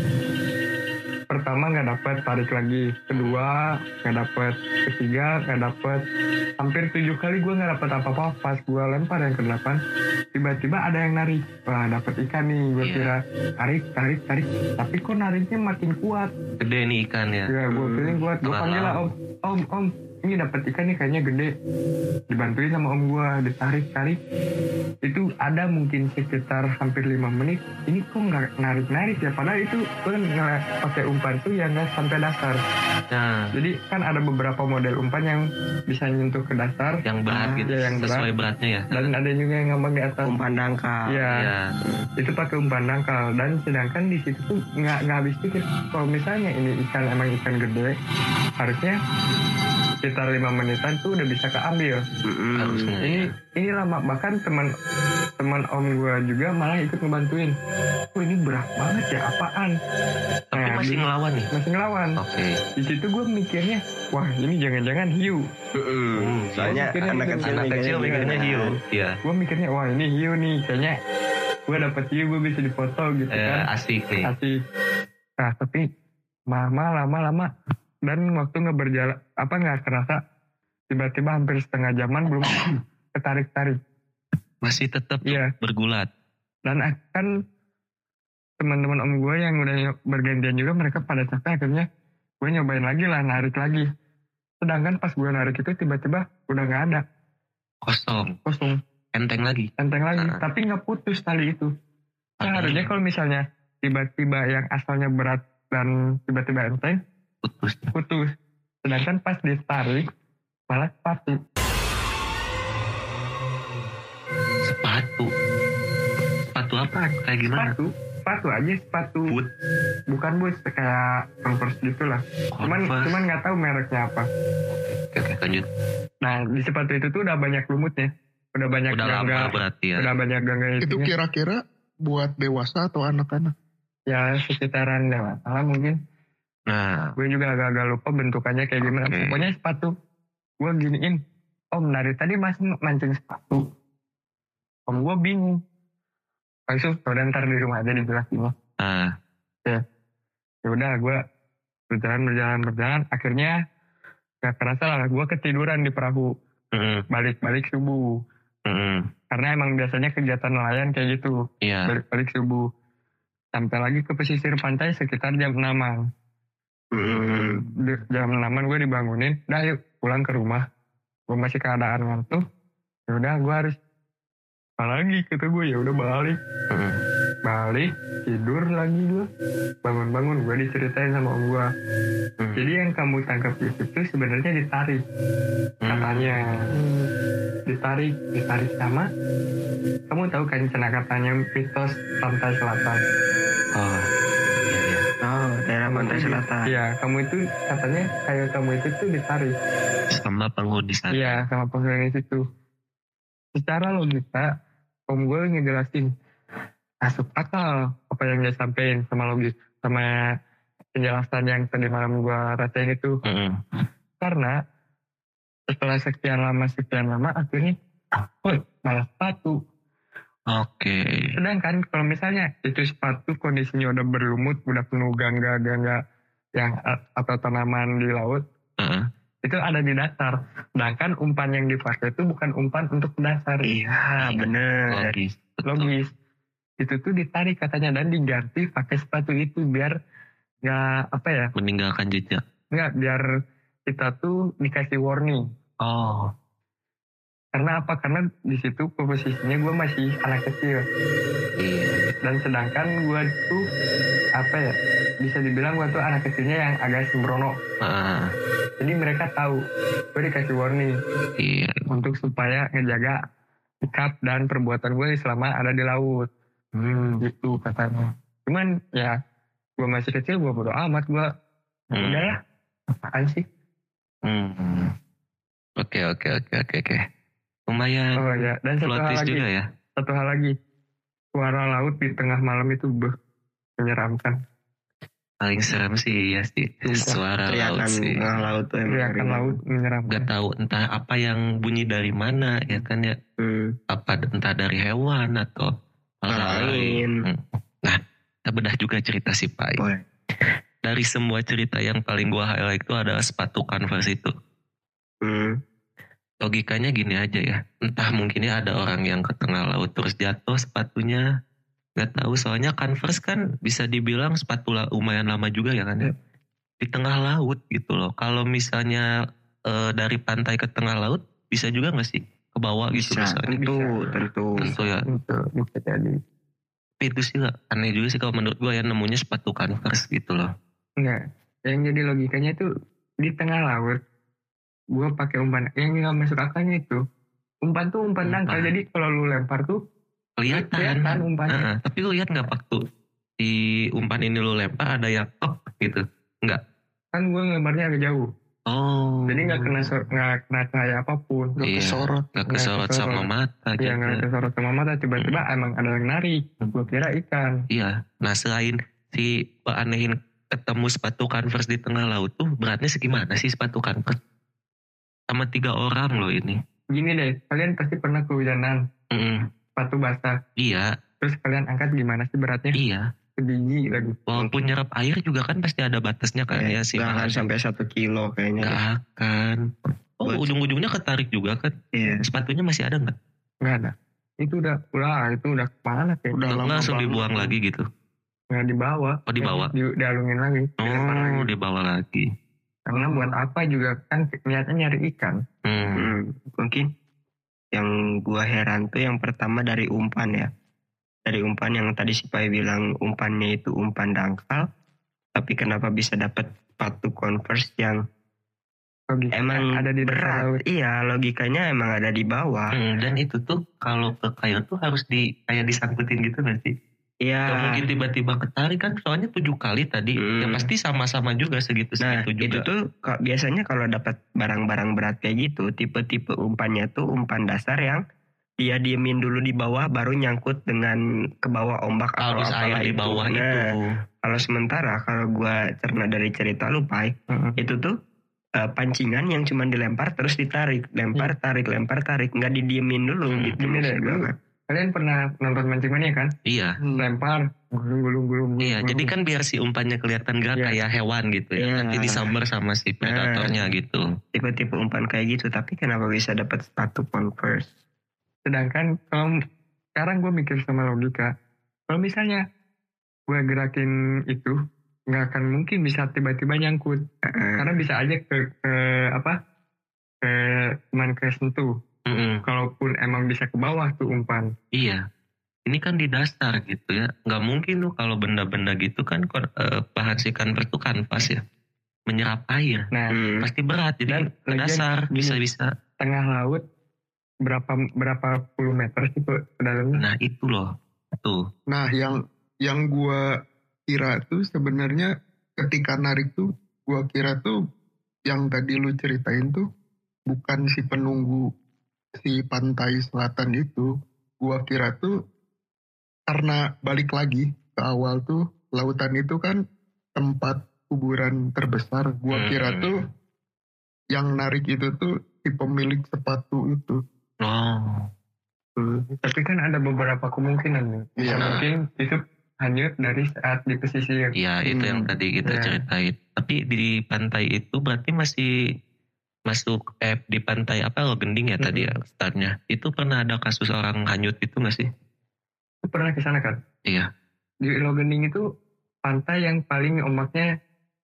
Pertama nggak dapet, tarik lagi. Kedua nggak dapet. Ketiga nggak dapet. Hampir 7 kali gue nggak dapet apa-apa. Pas gue lempar yang ke-8, tiba-tiba ada yang narik. Wah dapet ikan nih. Gue kira tarik. Tapi kok nariknya makin kuat. Gede nih ikan ya. Ya gue pilih kuat. Gue panggil lah om. Ini dapet ikan nih kayaknya gede. Dibantuin sama om gue, ditarik. Itu ada mungkin sekitar hampir 5 menit. Ini kok nggak narik ya? Padahal itu gue kan pakai umpan tuh yang nggak sampai dasar. Nah, jadi kan ada beberapa model umpan yang bisa nyentuh ke dasar. Yang berat gitu, yang sesuai beratnya ya. Dan ada juga yang ngambang di atas. Umpan dangkal. Iya. Itu pakai umpan dangkal. Dan sedangkan di situ tuh nggak habis pikir. Kalau misalnya ini ikan emang ikan gede, harusnya sekitar 5 menitan tuh udah bisa keambil. Ini lama, bahkan teman om gue juga malah ikut ngebantuin. Ini berat banget ya, apaan? Tapi masih ngelawan nih? Masih ngelawan. Oke. Di situ gue mikirnya, wah ini jangan-jangan hiu. Soalnya anak kecil mikirnya hiu. Iya. Gue mikirnya, wah ini hiu nih, kayaknya gue dapet hiu, gue bisa dipoto gitu kan. Asik nih. Asik. Nah tapi lama. Dan waktu nggak kerasa, tiba-tiba hampir setengah jaman belum ketarik-tarik. Masih tetap bergulat. Dan kan teman-teman om gue yang udah bergantian juga, mereka pada capek, akhirnya gue nyobain lagi lah, narik lagi. Sedangkan pas gue narik itu tiba-tiba udah nggak ada. Kosong. Enteng lagi. Tapi nggak putus tali itu. Nah, harusnya kalau misalnya tiba-tiba yang asalnya berat dan tiba-tiba enteng, putus. Sedangkan pas ditarik malah sepatu apa kayak gimana? Sepatu aja, boot. Bukan boot, kayak Converse gitulah. Cuman nggak tahu mereknya apa. Oke, lanjut. Nah di sepatu itu tuh udah banyak lumutnya, udah banyak gangga, berarti ya. Udah banyak gangga itu kira-kira buat dewasa atau anak-anak? Ya sekitaran dewasa lah mungkin. Nah, gue juga agak-agak lupa bentukannya kayak gimana. Pokoknya sepatu. Gue giniin, om dari tadi masih mancing sepatu. Om gue bingung. Langsung, udah ntar di rumah aja dijelasin. Ya udah gue berjalan. Akhirnya Gak kerasa lah, gue ketiduran di perahu. Balik-balik subuh. Karena emang biasanya kegiatan nelayan kayak gitu. Iya. Balik-balik subuh. Sampai lagi ke pesisir pantai sekitar jam 6-an. Jam 6-an gue dibangunin. Dah yuk pulang ke rumah. Gue masih keadaan ngantuk. Yaudah gue harus apa lagi kata gue, ya udah balik. Balik, tidur lagi gue. Bangun-bangun gue diceritain sama om gue. Jadi yang kamu tangkap itu sebenarnya ditarik. Katanya. Ditarik sama. Kamu tahu kan katanya mitos pantai selatan. Oh, iya. Oh, daerah pantai selatan. Iya, kamu itu katanya kayak kamu itu tuh ditarik. Sama penghuni sana. Iya, sama penghuni situ. Secara logika, om gue ngejelasin masuk akal apa yang dia sampein sama logis, sama penjelasan yang tadi malam gue rasain itu. Karena setelah sekian lama akhirnya malah sepatu. Oke. Sedangkan kalau misalnya itu sepatu kondisinya udah berlumut, udah penuh gangga yang atau tanaman di laut, itu ada di dasar. Sedangkan umpan yang dipakai itu bukan umpan untuk dasar. Iya, bener. Logis. Itu tuh ditarik katanya dan diganti pakai sepatu itu biar nggak meninggalkan jejak. Nggak, biar kita tuh dikasih warning. Oh. Karena apa? Karena di situ posisinya gue masih anak kecil. Iya. Dan sedangkan gue tuh bisa dibilang gue tuh anak kecilnya yang agak sembrono. Jadi mereka tahu gue dikasih warning. Iya. Untuk supaya ngejaga sikap dan perbuatan gue selama ada di laut. Gitu katanya. Cuman ya gue masih kecil, gue bodo amat, gue udahlah, apaan sih. Oke. Lumayan. Oh ya, dan satu hal lagi, juga ya. Satu hal lagi, suara laut di tengah malam itu menyeramkan. Paling serem sih ya sih. Suara laut sih. Laut tuh teriakan laut menyeramkan. Gak tahu entah apa yang bunyi dari mana ya kan ya. Apa entah dari hewan atau lain. Nah, kita bedah juga cerita si Pai. Dari semua cerita yang paling gua highlight itu adalah sepatu Converse itu. Logikanya gini aja ya. Entah mungkin ya ada orang yang ke tengah laut terus jatuh sepatunya. Gak tahu, soalnya Converse kan bisa dibilang sepatu lumayan lama juga ya kan ya. Di tengah laut gitu loh. Kalau misalnya dari pantai ke tengah laut bisa juga gak sih? Ke bawah gitu misalnya. Tentu ya. Bisa jadi. Tapi itu sih aneh juga sih kalau menurut gue ya, nemunya sepatu Converse gitu loh. Enggak. Yang jadi logikanya tuh di tengah laut. Gue pakai umpan. Yang gak masuk akalnya itu. Umpan tuh umpan dangkal. Jadi kalau lu lempar tuh kelihatan umpannya. Tapi lu lihat gak waktu di umpan ini lu lempar ada yang gitu? Enggak? Kan gue lemparnya agak jauh. Oh. Jadi gak kena cahaya apapun. Gak kesorot sama mata. Iya, gak kesorot sama mata. Tiba-tiba emang ada yang narik. Gue kira ikan. Iya. Nah selain si anehin ketemu sepatu Converse di tengah laut tuh, beratnya segimana sih sepatu Converse? Sama 3 orang loh ini. Gini deh, kalian pasti pernah kehujanan. Sepatu basah. Iya. Terus kalian angkat gimana sih beratnya? Iya. Sebiji lagi. Walaupun nyerap air juga kan pasti ada batasnya kan ya sih. Gak akan sampai 1 kilo kayaknya. Gak akan. Oh ujung-ujungnya ketarik juga kan. Iya. Sepatunya masih ada gak? Gak ada. Itu udah kemana kayak. Udah langsung dibuang lagi gitu. Nggak dibawa. Oh dibawa? Dialungin lagi. Oh dibawa lagi. Karena buat apa juga kan niatnya nyari ikan. Mungkin yang gua heran tuh yang pertama dari umpan ya. Dari umpan yang tadi si Pai bilang umpannya itu umpan dangkal. Tapi kenapa bisa dapat sepatu Converse yang emang ada di berat? Iya, logikanya emang ada di bawah. Dan itu tuh kalau ke kayu tuh harus kayak disangkutin gitu gak sih? Iya. Gak mungkin tiba-tiba ketarik kan, soalnya 7 kali tadi. Ya pasti sama-sama juga segitu-segitu juga. Itu tuh biasanya kalau dapat barang-barang berat kayak gitu, tipe-tipe umpannya tuh umpan dasar yang dia diemin dulu di bawah baru nyangkut dengan ke bawah ombak atau apalah di bawah itu. Nah, kalau sementara kalau gua cerna dari cerita lu Pai, itu tuh pancingan yang cuma dilempar terus ditarik, lempar tarik, nggak didiemin dulu gitu. Kalian pernah nonton Mancing Mania kan? Iya. Lempar, gulung. Iya, jadi kan biar si umpannya kelihatan gerak kayak hewan gitu ya. Nanti disambar sama si predatornya gitu. Tipe-tipe umpan kayak gitu, tapi kenapa bisa dapat 1 pound first? Sedangkan kalau sekarang gue mikir sama logika, kalau misalnya gue gerakin itu, nggak akan mungkin bisa tiba-tiba nyangkut. Karena bisa aja cuman kesentuh. Kalaupun emang bisa ke bawah tuh umpan. Iya. Ini kan di dasar gitu ya. Nggak mungkin tuh kalau benda-benda gitu kan bahan si kanvas tuh kanvas ya. Menyerap air. Nah, pasti berat. Jadi ke dasar bisa-bisa. Tengah laut berapa puluh meter sih ke dalamnya? Nah itu loh. Tuh. Nah yang gua kira tuh sebenarnya ketika narik tuh gua kira tuh yang tadi lu ceritain tuh bukan si penunggu si pantai selatan itu. Gua kira tuh karena balik lagi ke awal tuh lautan itu kan tempat kuburan terbesar. Gua kira tuh yang narik itu tuh si pemilik sepatu itu. Tapi kan ada beberapa kemungkinan nih. Bisa mungkin itu hanyut dari saat di pesisir. Iya itu yang tadi kita ceritain. Tapi di pantai itu berarti masih masuk di pantai Logending ya tadi ya startnya. Itu pernah ada kasus orang hanyut itu nggak sih? Itu pernah ke sana kan? Iya. Di Logending itu pantai yang paling ombaknya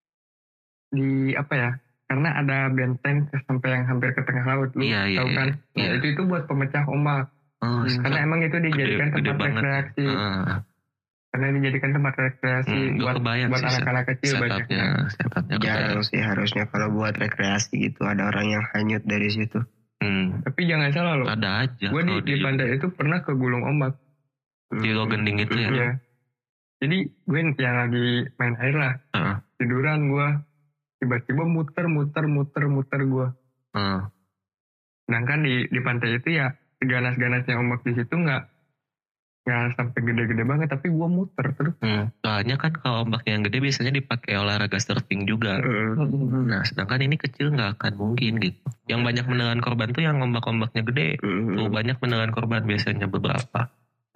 di karena ada benteng sampai yang hampir ke tengah laut. Lu tahu kan? Nah itu buat pemecah ombak. Karena emang itu dijadikan tempat rekreasi. Karena dijadikan tempat rekreasi buat anak-anak kecil banyaknya. Jarang sih harusnya kalau buat rekreasi gitu ada orang yang hanyut dari situ. Tapi jangan salah loh. Ada aja. Gue di pantai itu pernah kegulung ombak. Di Logending itu ya? Iya. Jadi gue yang lagi main air lah. Tiduran gue. Tiba-tiba muter gue. Sedangkan di pantai itu ya ganas-ganasnya ombak di situ nggak sampai gede-gede banget, tapi gue muter terus. Soalnya kan kalau ombak yang gede biasanya dipakai olahraga surfing juga. Nah sedangkan ini kecil nggak akan mungkin gitu. Yang banyak menelan korban tuh yang ombak-ombaknya gede. Tuh banyak menelan korban biasanya beberapa.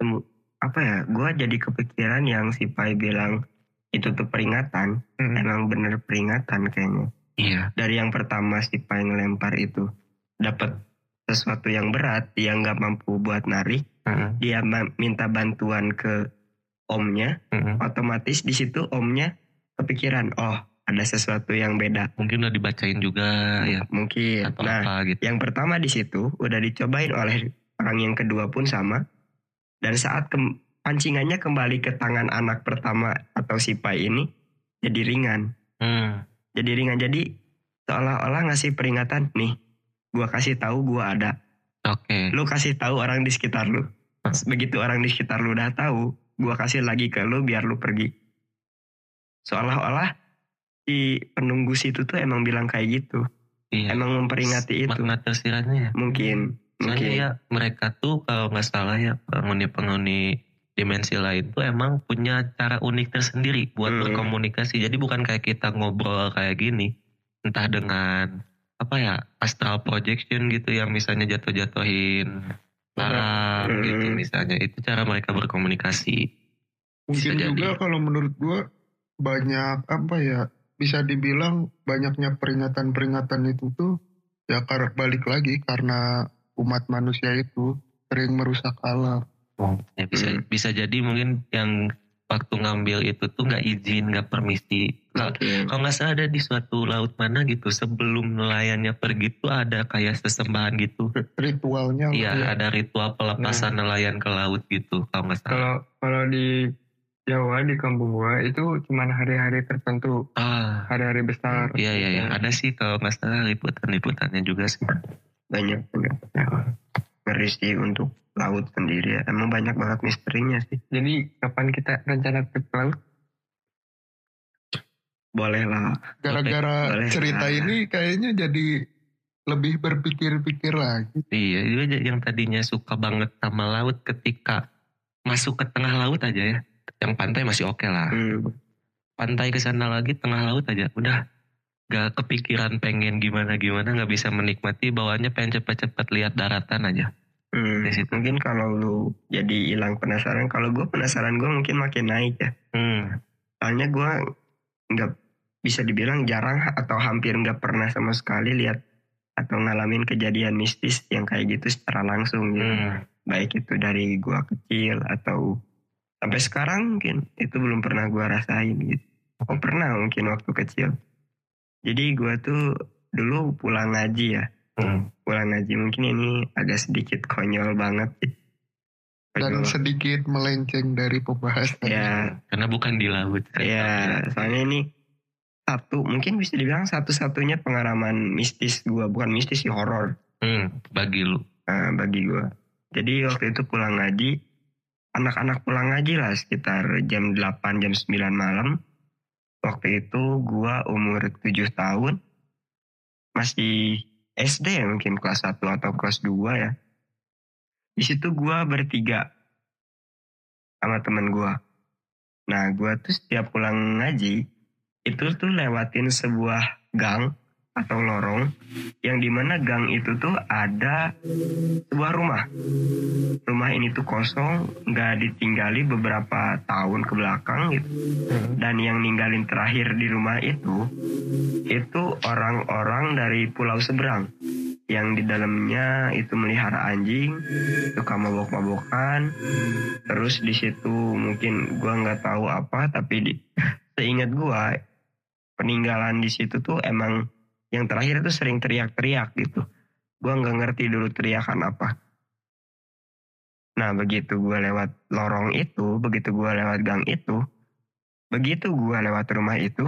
Gue jadi kepikiran yang si Pai bilang itu tuh peringatan. Emang bener peringatan kayaknya. Iya. Dari yang pertama si Pai ngelempar itu dapat sesuatu yang berat, dia nggak mampu buat narik. Dia minta bantuan ke omnya, otomatis di situ omnya kepikiran, ada sesuatu yang beda. Mungkin udah dibacain juga ya. Mungkin. Atau apa gitu. Yang pertama di situ udah dicobain oleh orang yang kedua pun sama. Dan saat pancingannya kembali ke tangan anak pertama atau si Pai ini, jadi ringan. Jadi ringan, jadi seolah-olah ngasih peringatan, nih, gua kasih tahu gua ada. Oke. Lu kasih tahu orang di sekitar lu. Begitu orang di sekitar lu udah tahu, gua kasih lagi ke lu biar lu pergi. Seolah-olah si penunggu situ tuh emang bilang kayak gitu. Iya. Emang memperingati itu. Makna tersiratnya. Mungkin. Soalnya ya mereka tuh kalau nggak salah ya penghuni dimensi lain tuh emang punya cara unik tersendiri buat berkomunikasi. Jadi bukan kayak kita ngobrol kayak gini. Entah dengan astral projection gitu yang misalnya jatuh-jatuhin barang gitu misalnya. Itu cara mereka berkomunikasi. Mungkin bisa juga jadi. Kalau menurut gue banyak bisa dibilang banyaknya peringatan-peringatan itu tuh ya balik lagi karena umat manusia itu sering merusak alam. Ya, bisa jadi mungkin yang waktu ngambil itu tuh nggak izin, nggak permisi. Kalau nggak salah ada di suatu laut mana gitu, sebelum nelayannya pergi tuh ada kayak sesembahan gitu. Ritualnya. Iya, ada ritual pelepasan nelayan ke laut gitu. Kalau nggak salah. Kalau di Jawa di kampung gua itu cuma hari-hari tertentu. Hari-hari besar. Iya. Ada sih kalau nggak salah liputannya juga sih. Banyak. Ngeri sih untuk laut sendiri ya. Emang banyak banget misterinya sih. Jadi kapan kita rencana trip ke laut? Boleh lah. Gara-gara cerita ini kayaknya jadi lebih berpikir-pikir lagi. Iya, yang tadinya suka banget sama laut ketika masuk ke tengah laut aja ya. Yang pantai masih oke lah. Pantai ke sana lagi tengah laut aja udah gak kepikiran pengen gimana, gak bisa menikmati, bawaannya pengen cepet-cepet lihat daratan aja. Di situ. Mungkin kalau lu jadi hilang penasaran, kalau gue penasaran gue mungkin makin naik ya. Soalnya gue nggak bisa dibilang jarang atau hampir nggak pernah sama sekali lihat atau ngalamin kejadian mistis yang kayak gitu secara langsung gitu. Baik itu dari gue kecil atau sampai sekarang mungkin itu belum pernah gue rasain gitu. Oh pernah mungkin waktu kecil. Jadi gue tuh dulu pulang ngaji ya. Pulang ngaji mungkin ini agak sedikit konyol banget sih. Dan sedikit melenceng dari pembahasan. Ya, karena bukan di laut. Ya, soalnya ini mungkin bisa dibilang satu-satunya pengalaman mistis gue, bukan mistis sih, horor. Bagi lu. Bagi gue. Jadi waktu itu pulang ngaji, anak-anak pulang ngaji lah sekitar jam 8, jam 9 malam. Waktu itu gue umur 7 tahun, masih SD ya, mungkin kelas 1 atau kelas 2 ya. Di situ gue bertiga sama temen gue. Nah gue tuh setiap pulang ngaji itu tuh lewatin sebuah gang atau lorong yang dimana gang itu tuh ada sebuah rumah. Rumah ini tuh kosong, nggak ditinggali beberapa tahun ke belakang gitu. Dan yang ninggalin terakhir di rumah itu orang-orang dari pulau seberang yang di dalamnya itu melihara anjing, suka mabok-mabokan. Terus di situ mungkin gua nggak tahu apa, tapi seingat gua peninggalan di situ tuh emang yang terakhir itu sering teriak-teriak gitu. Gua nggak ngerti dulu teriakan apa. Nah begitu gua lewat lorong itu, begitu gua lewat gang itu, begitu gua lewat rumah itu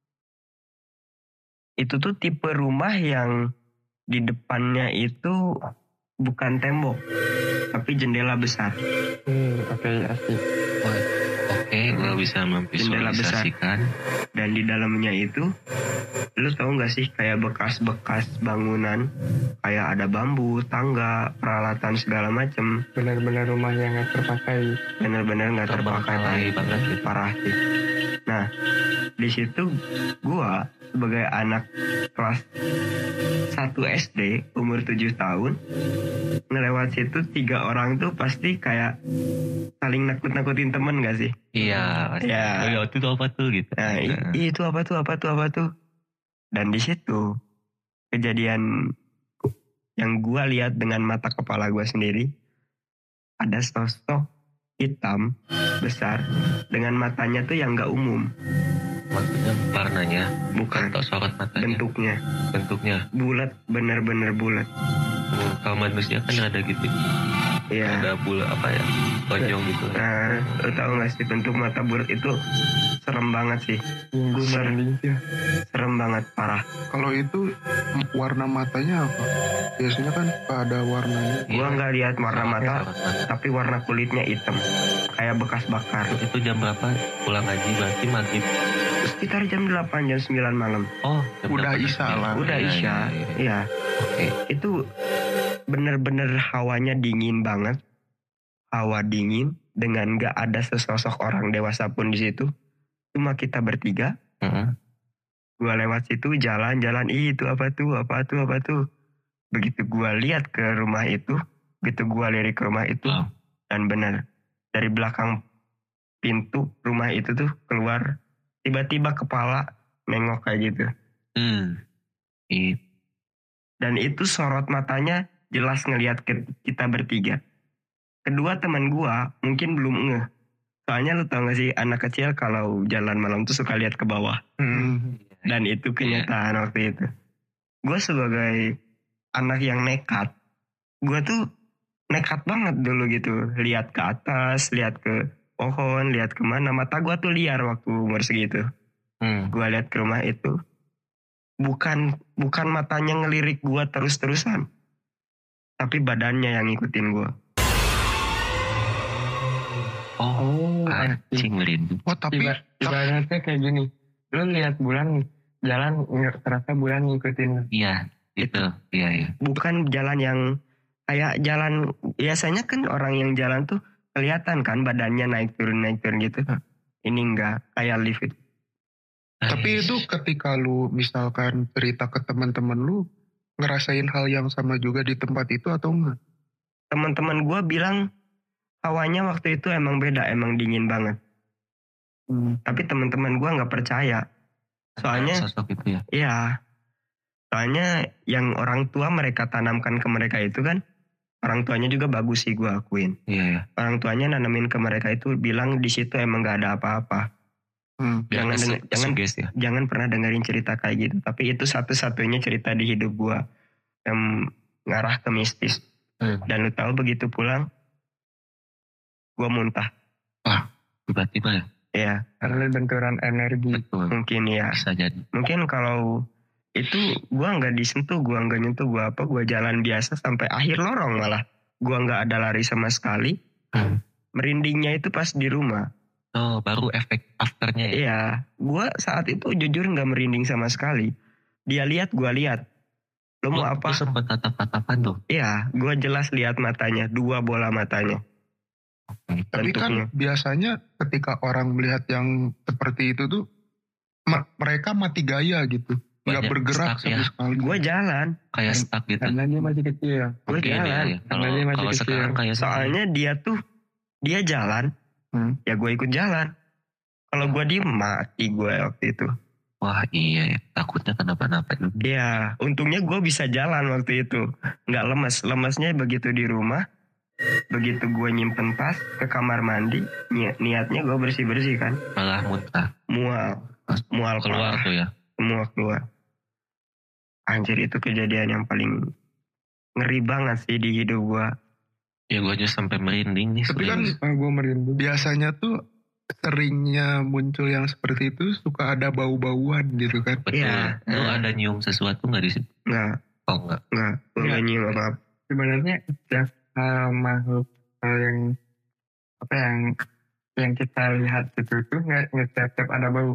tuh tipe rumah yang di depannya itu bukan tembok, tapi jendela besar. Oke, asik. Oke, gue bisa memvisualisasikan. Dan di dalamnya itu, lu tahu nggak sih kayak bekas-bekas bangunan, kayak ada bambu, tangga, peralatan segala macem. Benar-benar rumah yang nggak terpakai. Benar-benar nggak terpakai banget, parah sih. Nah, di situ gua sebagai anak kelas 1 SD umur 7 tahun ngelewat situ, 3 orang tuh pasti kayak saling nakut-nakutin temen gak sih? Iya, ya. Itu apa tuh gitu. Nah, itu apa tuh. Dan di situ kejadian yang gua lihat dengan mata kepala gua sendiri, ada sosok hitam besar dengan matanya tuh yang gak umum. Maksudnya warnanya? Bukan. Atau sorot matanya? Bentuknya? Bulat, benar-benar bulat. Kalau manusia kan ada gitu. Iya. Ada bulat apa ya? Tonjong gitu. Nah, lo tau gak sih bentuk mata bulat itu serem banget sih. Serem banget, parah. Kalau itu warna matanya apa? Biasanya kan ada warnanya. Gua nggak lihat warna mata, tapi warna kulitnya hitam, kayak bekas bakar. Itu jam berapa pulang ngaji? Berarti maghrib. Sekitar jam 8, jam 9 malam. Oh, udah isya lah. Udah isya. Iya. Oke. Itu bener-bener hawanya dingin banget. Hawa dingin dengan gak ada sesosok orang dewasa pun di situ. Cuma kita bertiga. Gua lewat situ jalan-jalan, itu apa tuh. Begitu gua lihat ke rumah itu, begitu gua lirik ke rumah itu, dan benar dari belakang pintu rumah itu tuh keluar tiba-tiba kepala nengok kayak gitu. Dan itu sorot matanya jelas ngelihat ke kita bertiga. Kedua teman gua mungkin belum ngeh. Soalnya lu tau gak sih anak kecil kalau jalan malam tuh suka lihat ke bawah. Dan itu kenyataan waktu itu. Gue sebagai anak yang nekat, gue tuh nekat banget dulu gitu. Lihat ke atas, lihat ke pohon, lihat kemana. Mata gue tuh liar waktu umur segitu. Gue lihat ke rumah itu. Bukan matanya ngelirik gue terus-terusan. Tapi badannya yang ngikutin gue. Anjing merinding. Tapi ibaratnya kayak gini. Lu lihat bulan jalan, ternyata bulan ngikutin. Iya, itu. Iya. Bukan jalan yang kayak jalan biasanya kan orang yang jalan tuh kelihatan kan badannya naik turun gitu. Ini enggak, kayak lift itu. Tapi itu ketika lu misalkan cerita ke teman-teman lu, ngerasain hal yang sama juga di tempat itu atau enggak? teman-teman gue bilang hawanya waktu itu emang beda, emang dingin banget. Tapi teman-teman gue nggak percaya. Soalnya sosok itu ya. Iya. Soalnya yang orang tua mereka tanamkan ke mereka itu kan, orang tuanya juga bagus sih gue akuin. Iya. Orang tuanya nanamin ke mereka itu bilang di situ emang nggak ada apa-apa. Jangan pernah dengerin cerita kayak gitu. Tapi itu satu-satunya cerita di hidup gue yang ngarah ke mistis. Dan lu tahu begitu pulang, gue muntah. Tiba-tiba ya? Iya. Karena benturan energi. Betul. Mungkin ya. Bisa jadi. Mungkin kalau itu gue nggak disentuh, gue nggak nyentuh, gue jalan biasa sampai akhir lorong malah. Gue nggak ada lari sama sekali. Merindingnya itu pas di rumah. Oh, baru efek afternya ya? Iya, gue saat itu jujur nggak merinding sama sekali. Dia lihat, gue lihat. Lo mau apa? Lu sempat tatap-tatapan tuh? Iya, gue jelas lihat matanya, 2 bola matanya. Tapi kan biasanya ketika orang melihat yang seperti itu tuh mereka mati gaya gitu, nggak bergerak sama sekali. Gue jalan. Kayak stuck gitu. Karena dia masih kecil. Gue jalan. Ya. Kalau sekarang kayak soalnya dia jalan. Ya gue ikut jalan. Kalau gue diem mati gue waktu itu. Wah iya ya, takutnya kenapa-napa juga. Iya, untungnya gue bisa jalan waktu itu. Nggak lemes. Lemesnya begitu di rumah. Begitu gue nyimpen tas ke kamar mandi. Niatnya gue bersih-bersih kan. Malah muntah. Mual keluar tuh ya. Semua keluar. Anjir, itu kejadian yang paling ngeri banget sih di hidup gue. Ya gue aja sampai merinding nih. Tapi kan gue merinding. Biasanya tuh seringnya muncul yang seperti itu suka ada bau-bauan gitu kan. Betul. Iya. Lu ada nyium sesuatu gak di situ? Enggak. Oh enggak. Gue gak nyium apa-apa. Sebenarnya setiap makhluk yang kita lihat itu tuh nggak setiap ada bau.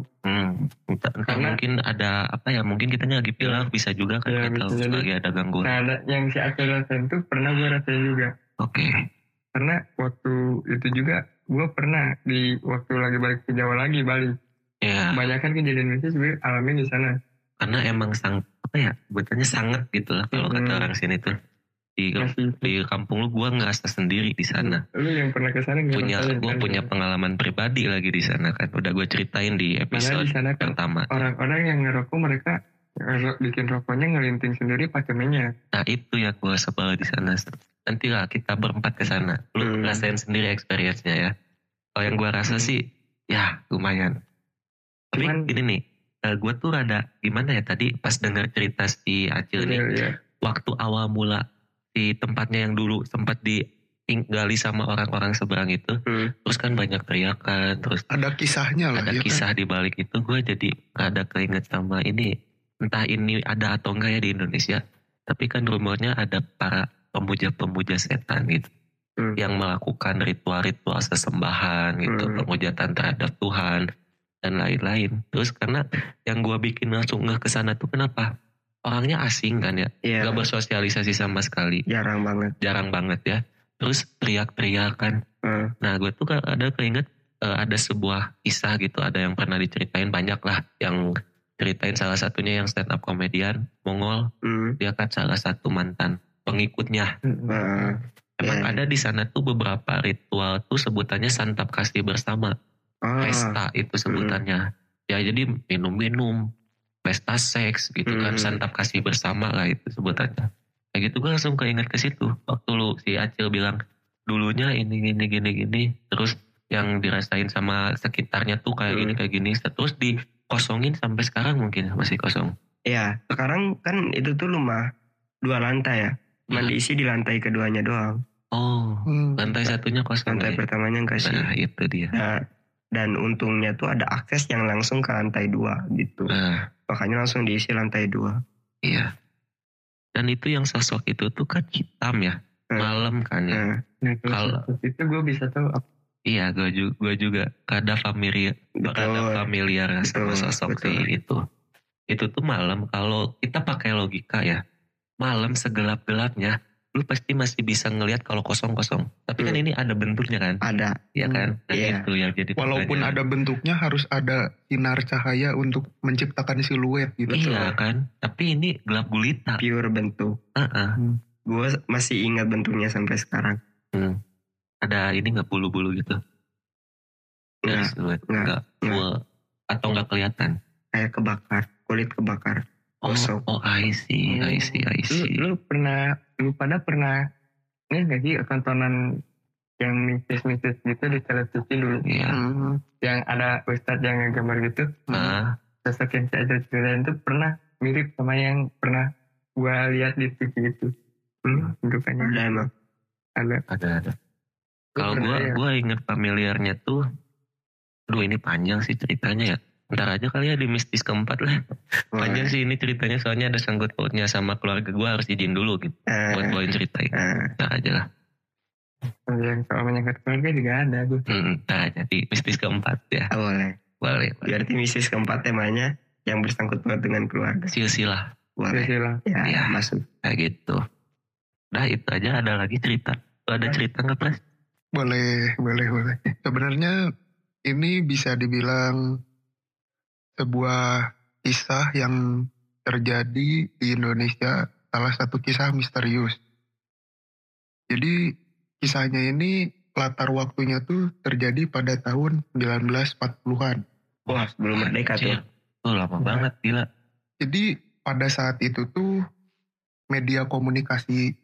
Karena mungkin ada mungkin kita lagi pilaf, bisa juga kan Ya, kita bisa lagi ada gangguan. Nah, yang si Acil rasain tuh pernah gue rasain juga. Oke. Karena waktu itu juga gue pernah di waktu lagi balik ke Jawa lagi Bali. Ya. Kebanyakan kejadian mistis gue alamin di sana. Karena emang betulnya sangat gitu lah kalau kata orang sini tuh. Di kampung lu gue ngerasa sendiri di sana. Lu yang pernah ke sana Gue punya pengalaman pribadi lagi di sana kan. Udah gue ceritain di episode kan pertama. Orang-orang yang ngerokok mereka bikin rokoknya ngelinting sendiri pakai minyak. Nah itu ya gue sebel di sana. Nanti lah kita berempat ke sana. Lu rasain sendiri experience-nya ya. Kalau yang gue rasa sih ya lumayan. Tapi gini nih, gue tuh rada gimana ya tadi pas dengar cerita si Acil nih. Waktu awal mula di tempatnya yang dulu sempat digali sama orang-orang seberang itu, terus kan banyak teriakan, terus ada kisahnya lah. Ada kisah kan? Di balik itu gue jadi ada keinget sama ini, entah ini ada atau enggak ya di Indonesia, tapi kan rumornya ada para pemuja-pemuja setan gitu, yang melakukan ritual-ritual sesembahan gitu, pemujatan terhadap Tuhan dan lain-lain. Terus karena yang gue bikin langsung ke sana tuh kenapa? Orangnya asing kan ya, gak bersosialisasi sama sekali. Jarang banget ya. Terus teriak-teriakan. Nah gue tuh ada keinget ada sebuah kisah gitu, ada yang pernah diceritain banyak lah. Yang ceritain salah satunya yang stand up komedian Mongol. Dia kan salah satu mantan pengikutnya. Emang ada di sana tuh beberapa ritual tuh sebutannya santap kasih bersama. Pesta itu sebutannya. Ya jadi minum-minum. Pesta seks gitu kan, santap kasih bersama lah itu sebutannya. Kayak gitu gue langsung keinget ke situ. Waktu si Acil bilang dulunya ini gini, terus yang dirasain sama sekitarnya tuh kayak gini, terus dikosongin sampai sekarang mungkin masih kosong. Iya, sekarang kan itu tuh rumah 2 lantai ya, cuma diisi di lantai keduanya doang. Oh, lantai satunya kosong. Lantai pertamanya enggak sih. Nah itu dia. Nah, dan untungnya tuh ada akses yang langsung ke lantai 2 gitu. Makanya langsung diisi lantai 2. Iya. Dan itu yang sosok itu tuh kan hitam ya. Malam kan ya. Kalau itu gue bisa tahu. Iya, gue juga rada familiar sama sosok si itu. Itu tuh malam kalau kita pakai logika ya. Malam segelap-gelapnya lu pasti masih bisa ngelihat kalau kosong-kosong. Tapi kan ini ada bentuknya kan? Ada. Iya kan? Nah, itu yang jadi walaupun ada bentuknya harus ada sinar cahaya untuk menciptakan siluet gitu. Iya kan? Tapi ini gelap gulita. Pure bentuk. Gue masih ingat bentuknya sampai sekarang. Ada ini nggak bulu-bulu gitu? Nggak full atau nggak kelihatan? Kayak kebakar, kulit kebakar. Gosok. Oh, I see. Lu pada pernah ini nggak sih tontonan yang mistis-mistis gitu di televisi dulu? Iya. Yang ada ustadz yang gambar gitu. Sosok yang saya ceritain itu pernah mirip sama yang pernah gua lihat di TV itu. Bentukannya. Ada emang. Ada. Kalau gue inget familiarnya tuh, ini panjang sih ceritanya ya. Ntar aja kali ya di mistis keempat lah. Panjang sih ini ceritanya soalnya ada sangkut pautnya sama keluarga gue, harus izin dulu gitu. Buat bawain ceritain. Ntar aja lah. Yang soal menyangkut keluarga juga ada tuh. Ntar aja di mistis keempat ya. Boleh. Berarti mistis keempat temanya yang bersangkut paut dengan keluarga. Silsilah. Boleh. Ya, masuk. Kayak gitu. Nah itu aja, ada lagi cerita. Ada cerita nggak Pras? Boleh. Sebenarnya ini bisa dibilang sebuah kisah yang terjadi di Indonesia, salah satu kisah misterius. Jadi kisahnya ini latar waktunya tuh terjadi pada tahun 1940-an. Wah, sebelum merdeka tuh. Lama banget, gila. Jadi pada saat itu tuh media komunikasi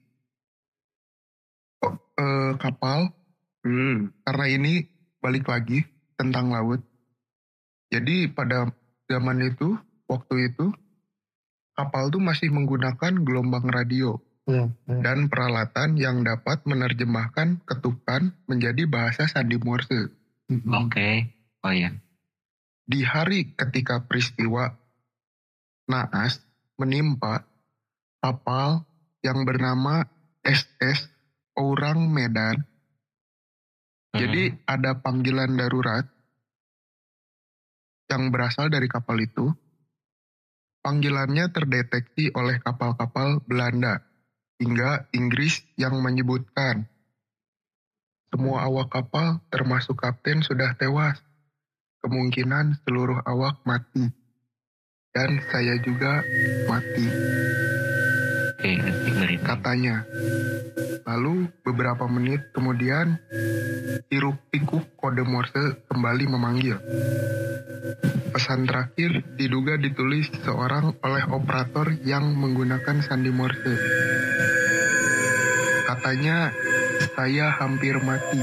kapal, karena ini balik lagi tentang laut. Jadi pada zaman itu, waktu itu, kapal tuh masih menggunakan gelombang radio dan peralatan yang dapat menerjemahkan ketukan menjadi bahasa sandi Morse. Oke. Oh iya. Di hari ketika peristiwa naas menimpa kapal yang bernama SS Orang Medan. Jadi ada panggilan darurat yang berasal dari kapal itu. Panggilannya terdeteksi oleh kapal-kapal Belanda hingga Inggris yang menyebutkan semua awak kapal termasuk kapten sudah tewas. Kemungkinan seluruh awak mati. Dan saya juga mati. Katanya. Lalu beberapa menit kemudian hiruk pikuk kode Morse kembali memanggil. Pesan terakhir diduga ditulis seorang oleh operator yang menggunakan sandi Morse. Katanya, saya hampir mati.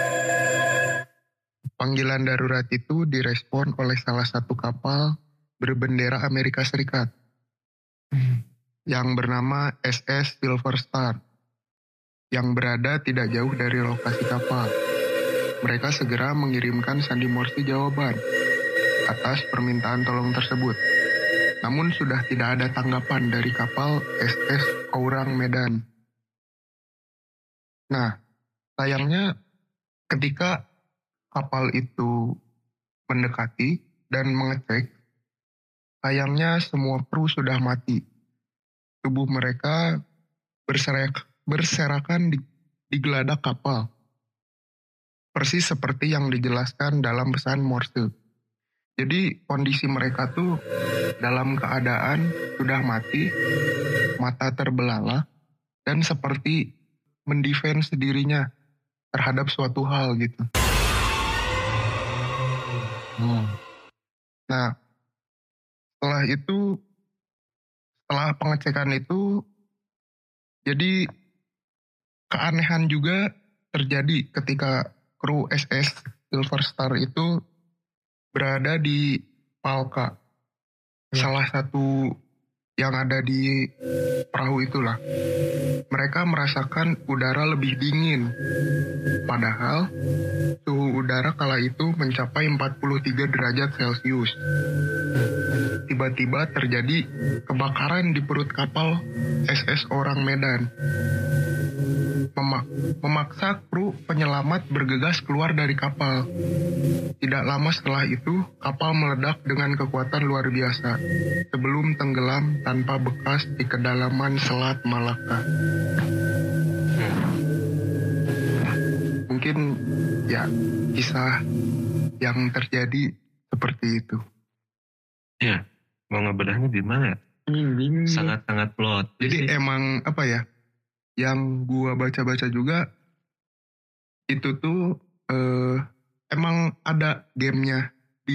Panggilan darurat itu direspon oleh salah satu kapal berbendera Amerika Serikat yang bernama SS Silver Star yang berada tidak jauh dari lokasi kapal. Mereka segera mengirimkan sandi Morse jawaban atas permintaan tolong tersebut. Namun sudah tidak ada tanggapan dari kapal SS Orang Medan. Nah, sayangnya ketika kapal itu mendekati dan mengecek, sayangnya semua kru sudah mati. Tubuh mereka berserakan di geladak kapal. Persis seperti yang dijelaskan dalam pesan Morse. Jadi kondisi mereka tuh dalam keadaan sudah mati, mata terbelalak, dan seperti mendefense dirinya terhadap suatu hal gitu. Nah, setelah pengecekan itu, jadi keanehan juga terjadi ketika kru SS Silver Star itu berada di Palka. Salah satu yang ada di perahu itulah. Mereka merasakan udara lebih dingin. Padahal suhu udara kala itu mencapai 43 derajat Celcius. Tiba-tiba terjadi kebakaran di perut kapal SS Orang Medan. Memaksa kru penyelamat bergegas keluar dari kapal. Tidak lama setelah itu, kapal meledak dengan kekuatan luar biasa sebelum tenggelam tanpa bekas di kedalaman Selat Malaka. Mungkin ya kisah yang terjadi seperti itu. Ya, mau ngebedahnya gimana ya? Sangat-sangat plot. Jadi emang apa ya? yang gua baca-baca juga itu tuh emang ada gamenya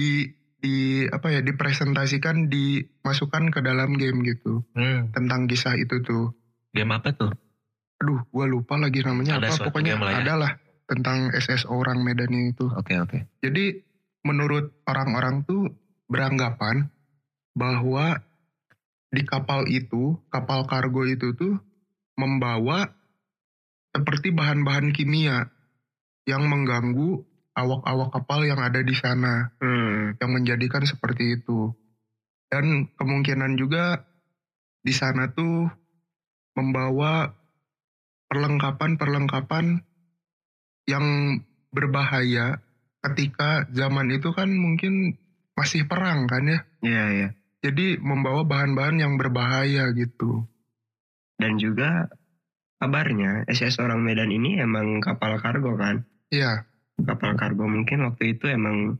dipresentasikan, dimasukkan ke dalam game gitu. Tentang kisah itu tuh. Game apa tuh? Aduh, gua lupa lagi namanya Ada apa. suatu Pokoknya game lah ya. adalah tentang SSO orang Medan itu. Oke. Jadi menurut orang-orang tuh beranggapan bahwa di kapal kargo itu tuh membawa seperti bahan-bahan kimia yang mengganggu awak-awak kapal yang ada di sana, yang menjadikan seperti itu. Dan kemungkinan juga di sana tuh membawa perlengkapan yang berbahaya ketika zaman itu kan mungkin masih perang kan ya. Iya. Jadi membawa bahan-bahan yang berbahaya gitu. Dan juga kabarnya SS orang Medan ini emang kapal kargo kan. Iya. Kapal kargo mungkin waktu itu emang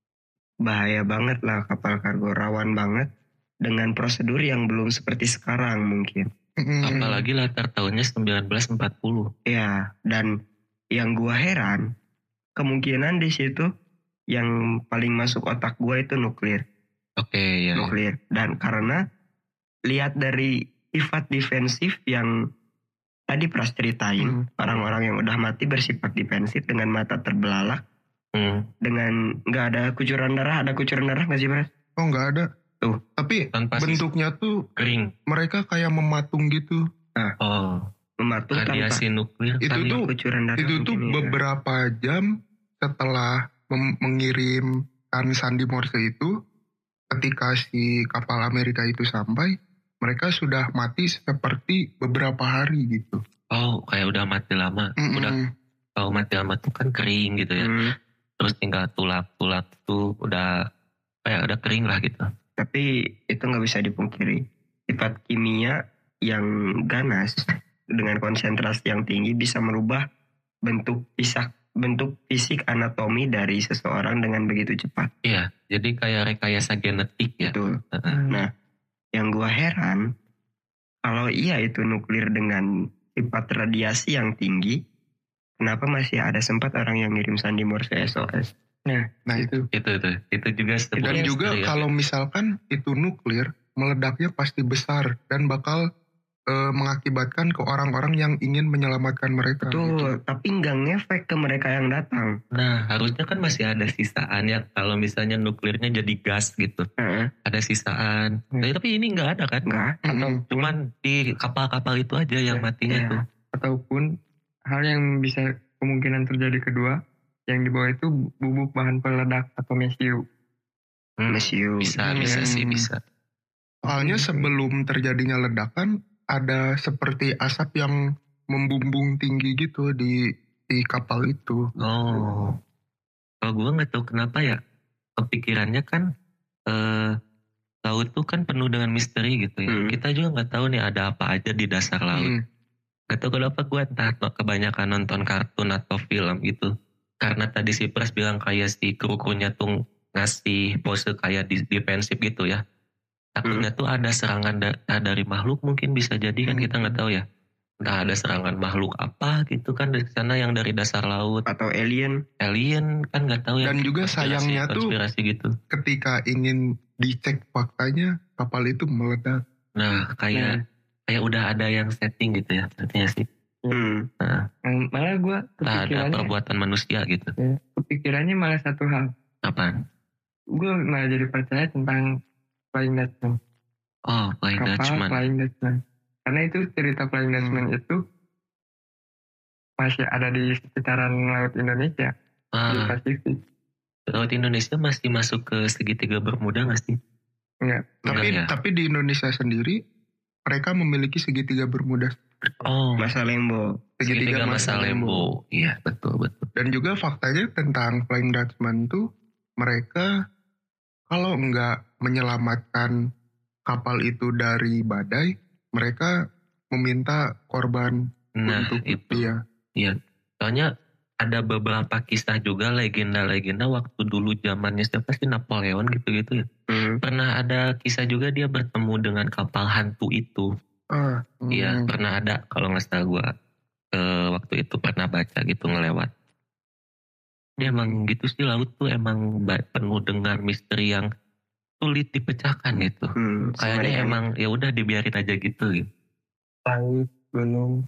bahaya banget lah, kapal kargo rawan banget dengan prosedur yang belum seperti sekarang mungkin. Apalagi latar tahunnya 1940. Ya, dan yang gua heran kemungkinan di situ yang paling masuk otak gua itu nuklir. Oke, ya. Nuklir. Dan karena lihat dari sifat defensif yang tadi Pras ceritain, orang-orang yang udah mati bersifat defensif dengan mata terbelalak, dengan nggak ada kucuran darah nggak sih Pras? Oh nggak ada. Tuh. Tapi tanpa bentuknya tuh kering. Mereka kayak mematung gitu. Mematung radiasi nuklir. Itu tuh kucuran darah. Itu tuh beberapa jam setelah mengirimkan sandi Morse itu, ketika si kapal Amerika itu sampai, mereka sudah mati seperti beberapa hari gitu. Oh, kayak udah mati lama. Kalau mati lama tuh kan kering gitu ya. Terus tinggal tulap-tulap tuh udah kayak udah kering lah gitu. Tapi itu nggak bisa dipungkiri. Sifat kimia yang ganas dengan konsentrasi yang tinggi bisa merubah bentuk fisik anatomi dari seseorang dengan begitu cepat. Iya, jadi kayak rekayasa genetik ya. Betul. Nah, yang gua heran, kalau iya itu nuklir dengan sifat radiasi yang tinggi, kenapa masih ada sempat orang yang ngirim sandi Morse SOS? Nah itu juga sebuah. Dan juga kalau misalkan itu nuklir, meledaknya pasti besar dan bakal mengakibatkan ke orang-orang yang ingin menyelamatkan mereka. Betul, gitu. Tapi nggak ngefek ke mereka yang datang. Nah, harusnya kan masih ada sisaan ya. Kalau misalnya nuklirnya jadi gas gitu. Ada sisaan. Tapi ini nggak ada kan? Nggak. Atau cuman di kapal-kapal itu aja yang matinya tuh. Ataupun hal yang bisa kemungkinan terjadi kedua, yang dibawa itu bubuk bahan peledak atau mesiu. Mesiu. Bisa. Soalnya sebelum terjadinya ledakan, ada seperti asap yang membumbung tinggi gitu di kapal itu. Oh, kalau gue nggak tahu kenapa ya, kepikirannya kan laut tuh kan penuh dengan misteri gitu ya. Kita juga nggak tahu nih ada apa aja di dasar laut. Gak tahu kenapa gue entah kebanyakan nonton kartun atau film gitu. Karena tadi si Pras bilang kayak si kru-krunya tuh ngasih pose kayak defensif gitu ya. Takutnya tuh ada serangan dari makhluk, mungkin bisa jadi kan, kita nggak tahu ya. Entah ada serangan makhluk apa gitu kan dari sana yang dari dasar laut. Atau alien kan nggak tahu ya. Dan juga sayangnya tuh gitu. Ketika ingin dicek faktanya, kapal itu meledak. Nah kayak udah ada yang setting gitu ya, artinya sih. Malah gue kepikirannya ada perbuatan manusia gitu. Kepikirannya malah satu hal. Apaan? Gue malah jadi percaya tentang Flying Dutchman. Oh, Flying Dutchman. Flying Dutchman. Karena itu cerita Flying Dutchman itu masih ada di sekitaran Laut Indonesia. Di Pasifik. Laut Indonesia masih masuk ke segitiga Bermuda nggak sih? Enggak. Tapi di Indonesia sendiri, mereka memiliki segitiga Bermuda. Oh, Masa Lembo. Segitiga Masa Lembo. Iya, betul. Dan juga faktanya tentang Flying Dutchman tuh, mereka kalau nggak menyelamatkan kapal itu dari badai, mereka meminta korban untuk itu. Iya. Soalnya ada beberapa kisah juga, legenda-legenda waktu dulu zamannya siapa sih, Napoleon gitu-gitu ya. Pernah ada kisah juga dia bertemu dengan kapal hantu itu. Iya, pernah ada kalau nggak salah gue waktu itu pernah baca gitu ngelewat. Ya emang gitu sih, laut tuh emang penuh dengan misteri yang sulit dipecahkan gitu. Kayaknya emang ya udah dibiarin aja gitu. Laut, gunung.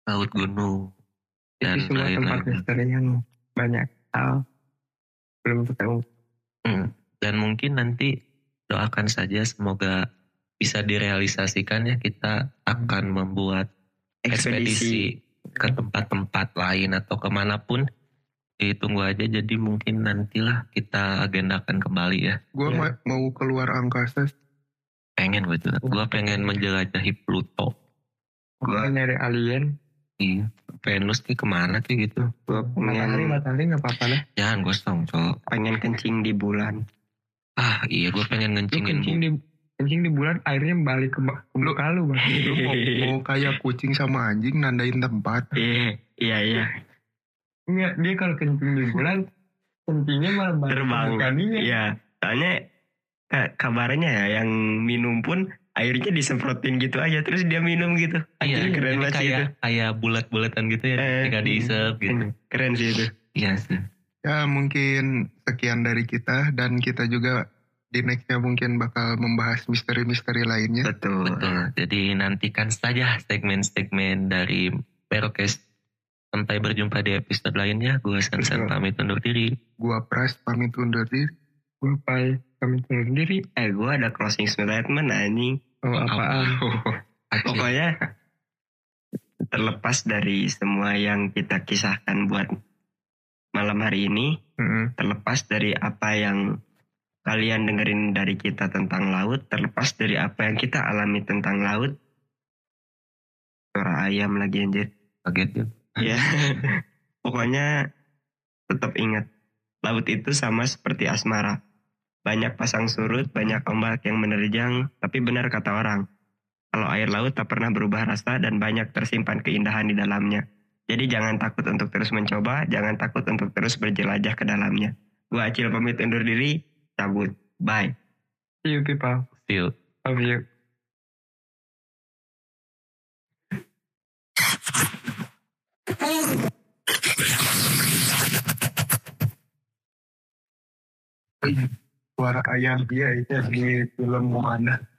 Dan itu semua tempat misteri yang banyak hal belum ketemu. Dan mungkin nanti doakan saja semoga bisa direalisasikan ya, kita akan membuat ekspedisi ke tempat-tempat lain atau kemanapun. Ditunggu aja, jadi mungkin nantilah kita agendakan kembali ya. Gue mau keluar angkasa. Pengen gue tuh. Gue pengen menjelajahi Pluto. Gue nyari alien. Iya. Venus nih kemana sih gitu. Gue matahari gak apa-apa lah. Jangan gosong cok. Pengen kencing di bulan. Iya gue pengen ngencingin. Kencing di bulan airnya balik ke muka lu bang. Lu mau kayak kucing sama anjing nandain tempat. Iya. Enggak, dia kalau kencing di bulan kencingnya malah terbang. Iya, soalnya kabarnya ya yang minum pun airnya disemprotin gitu aja terus dia minum gitu. Iya, keren banget sih itu. Kayak bulat-bulatan gitu ya ketika diisep gitu. Keren sih itu. Iya sih. Ya mungkin sekian dari kita, dan kita juga di nextnya mungkin bakal membahas misteri-misteri lainnya. Betul. Jadi nantikan saja segmen-segmen dari Perokes. Sampai berjumpa di episode lainnya. Gue Sansan pamit undur diri. Gue Pras pamit undur diri. Gue Pai pamit undur diri. Gue ada closing statement anjing. Apaan? Pokoknya terlepas dari semua yang kita kisahkan buat malam hari ini, terlepas dari apa yang kalian dengerin dari kita tentang laut, terlepas dari apa yang kita alami tentang laut. Suara ayam lagi anjir. Kaget ya. Ya, pokoknya tetap ingat, laut itu sama seperti asmara. Banyak pasang surut, banyak ombak yang menerjang, tapi benar kata orang, kalau air laut tak pernah berubah rasa dan banyak tersimpan keindahan di dalamnya. Jadi jangan takut untuk terus mencoba, jangan takut untuk terus berjelajah ke dalamnya. Gua Acil pamit undur diri, cabut, bye. See you people. See you. Love you. Suara ayam dia itu di film mana?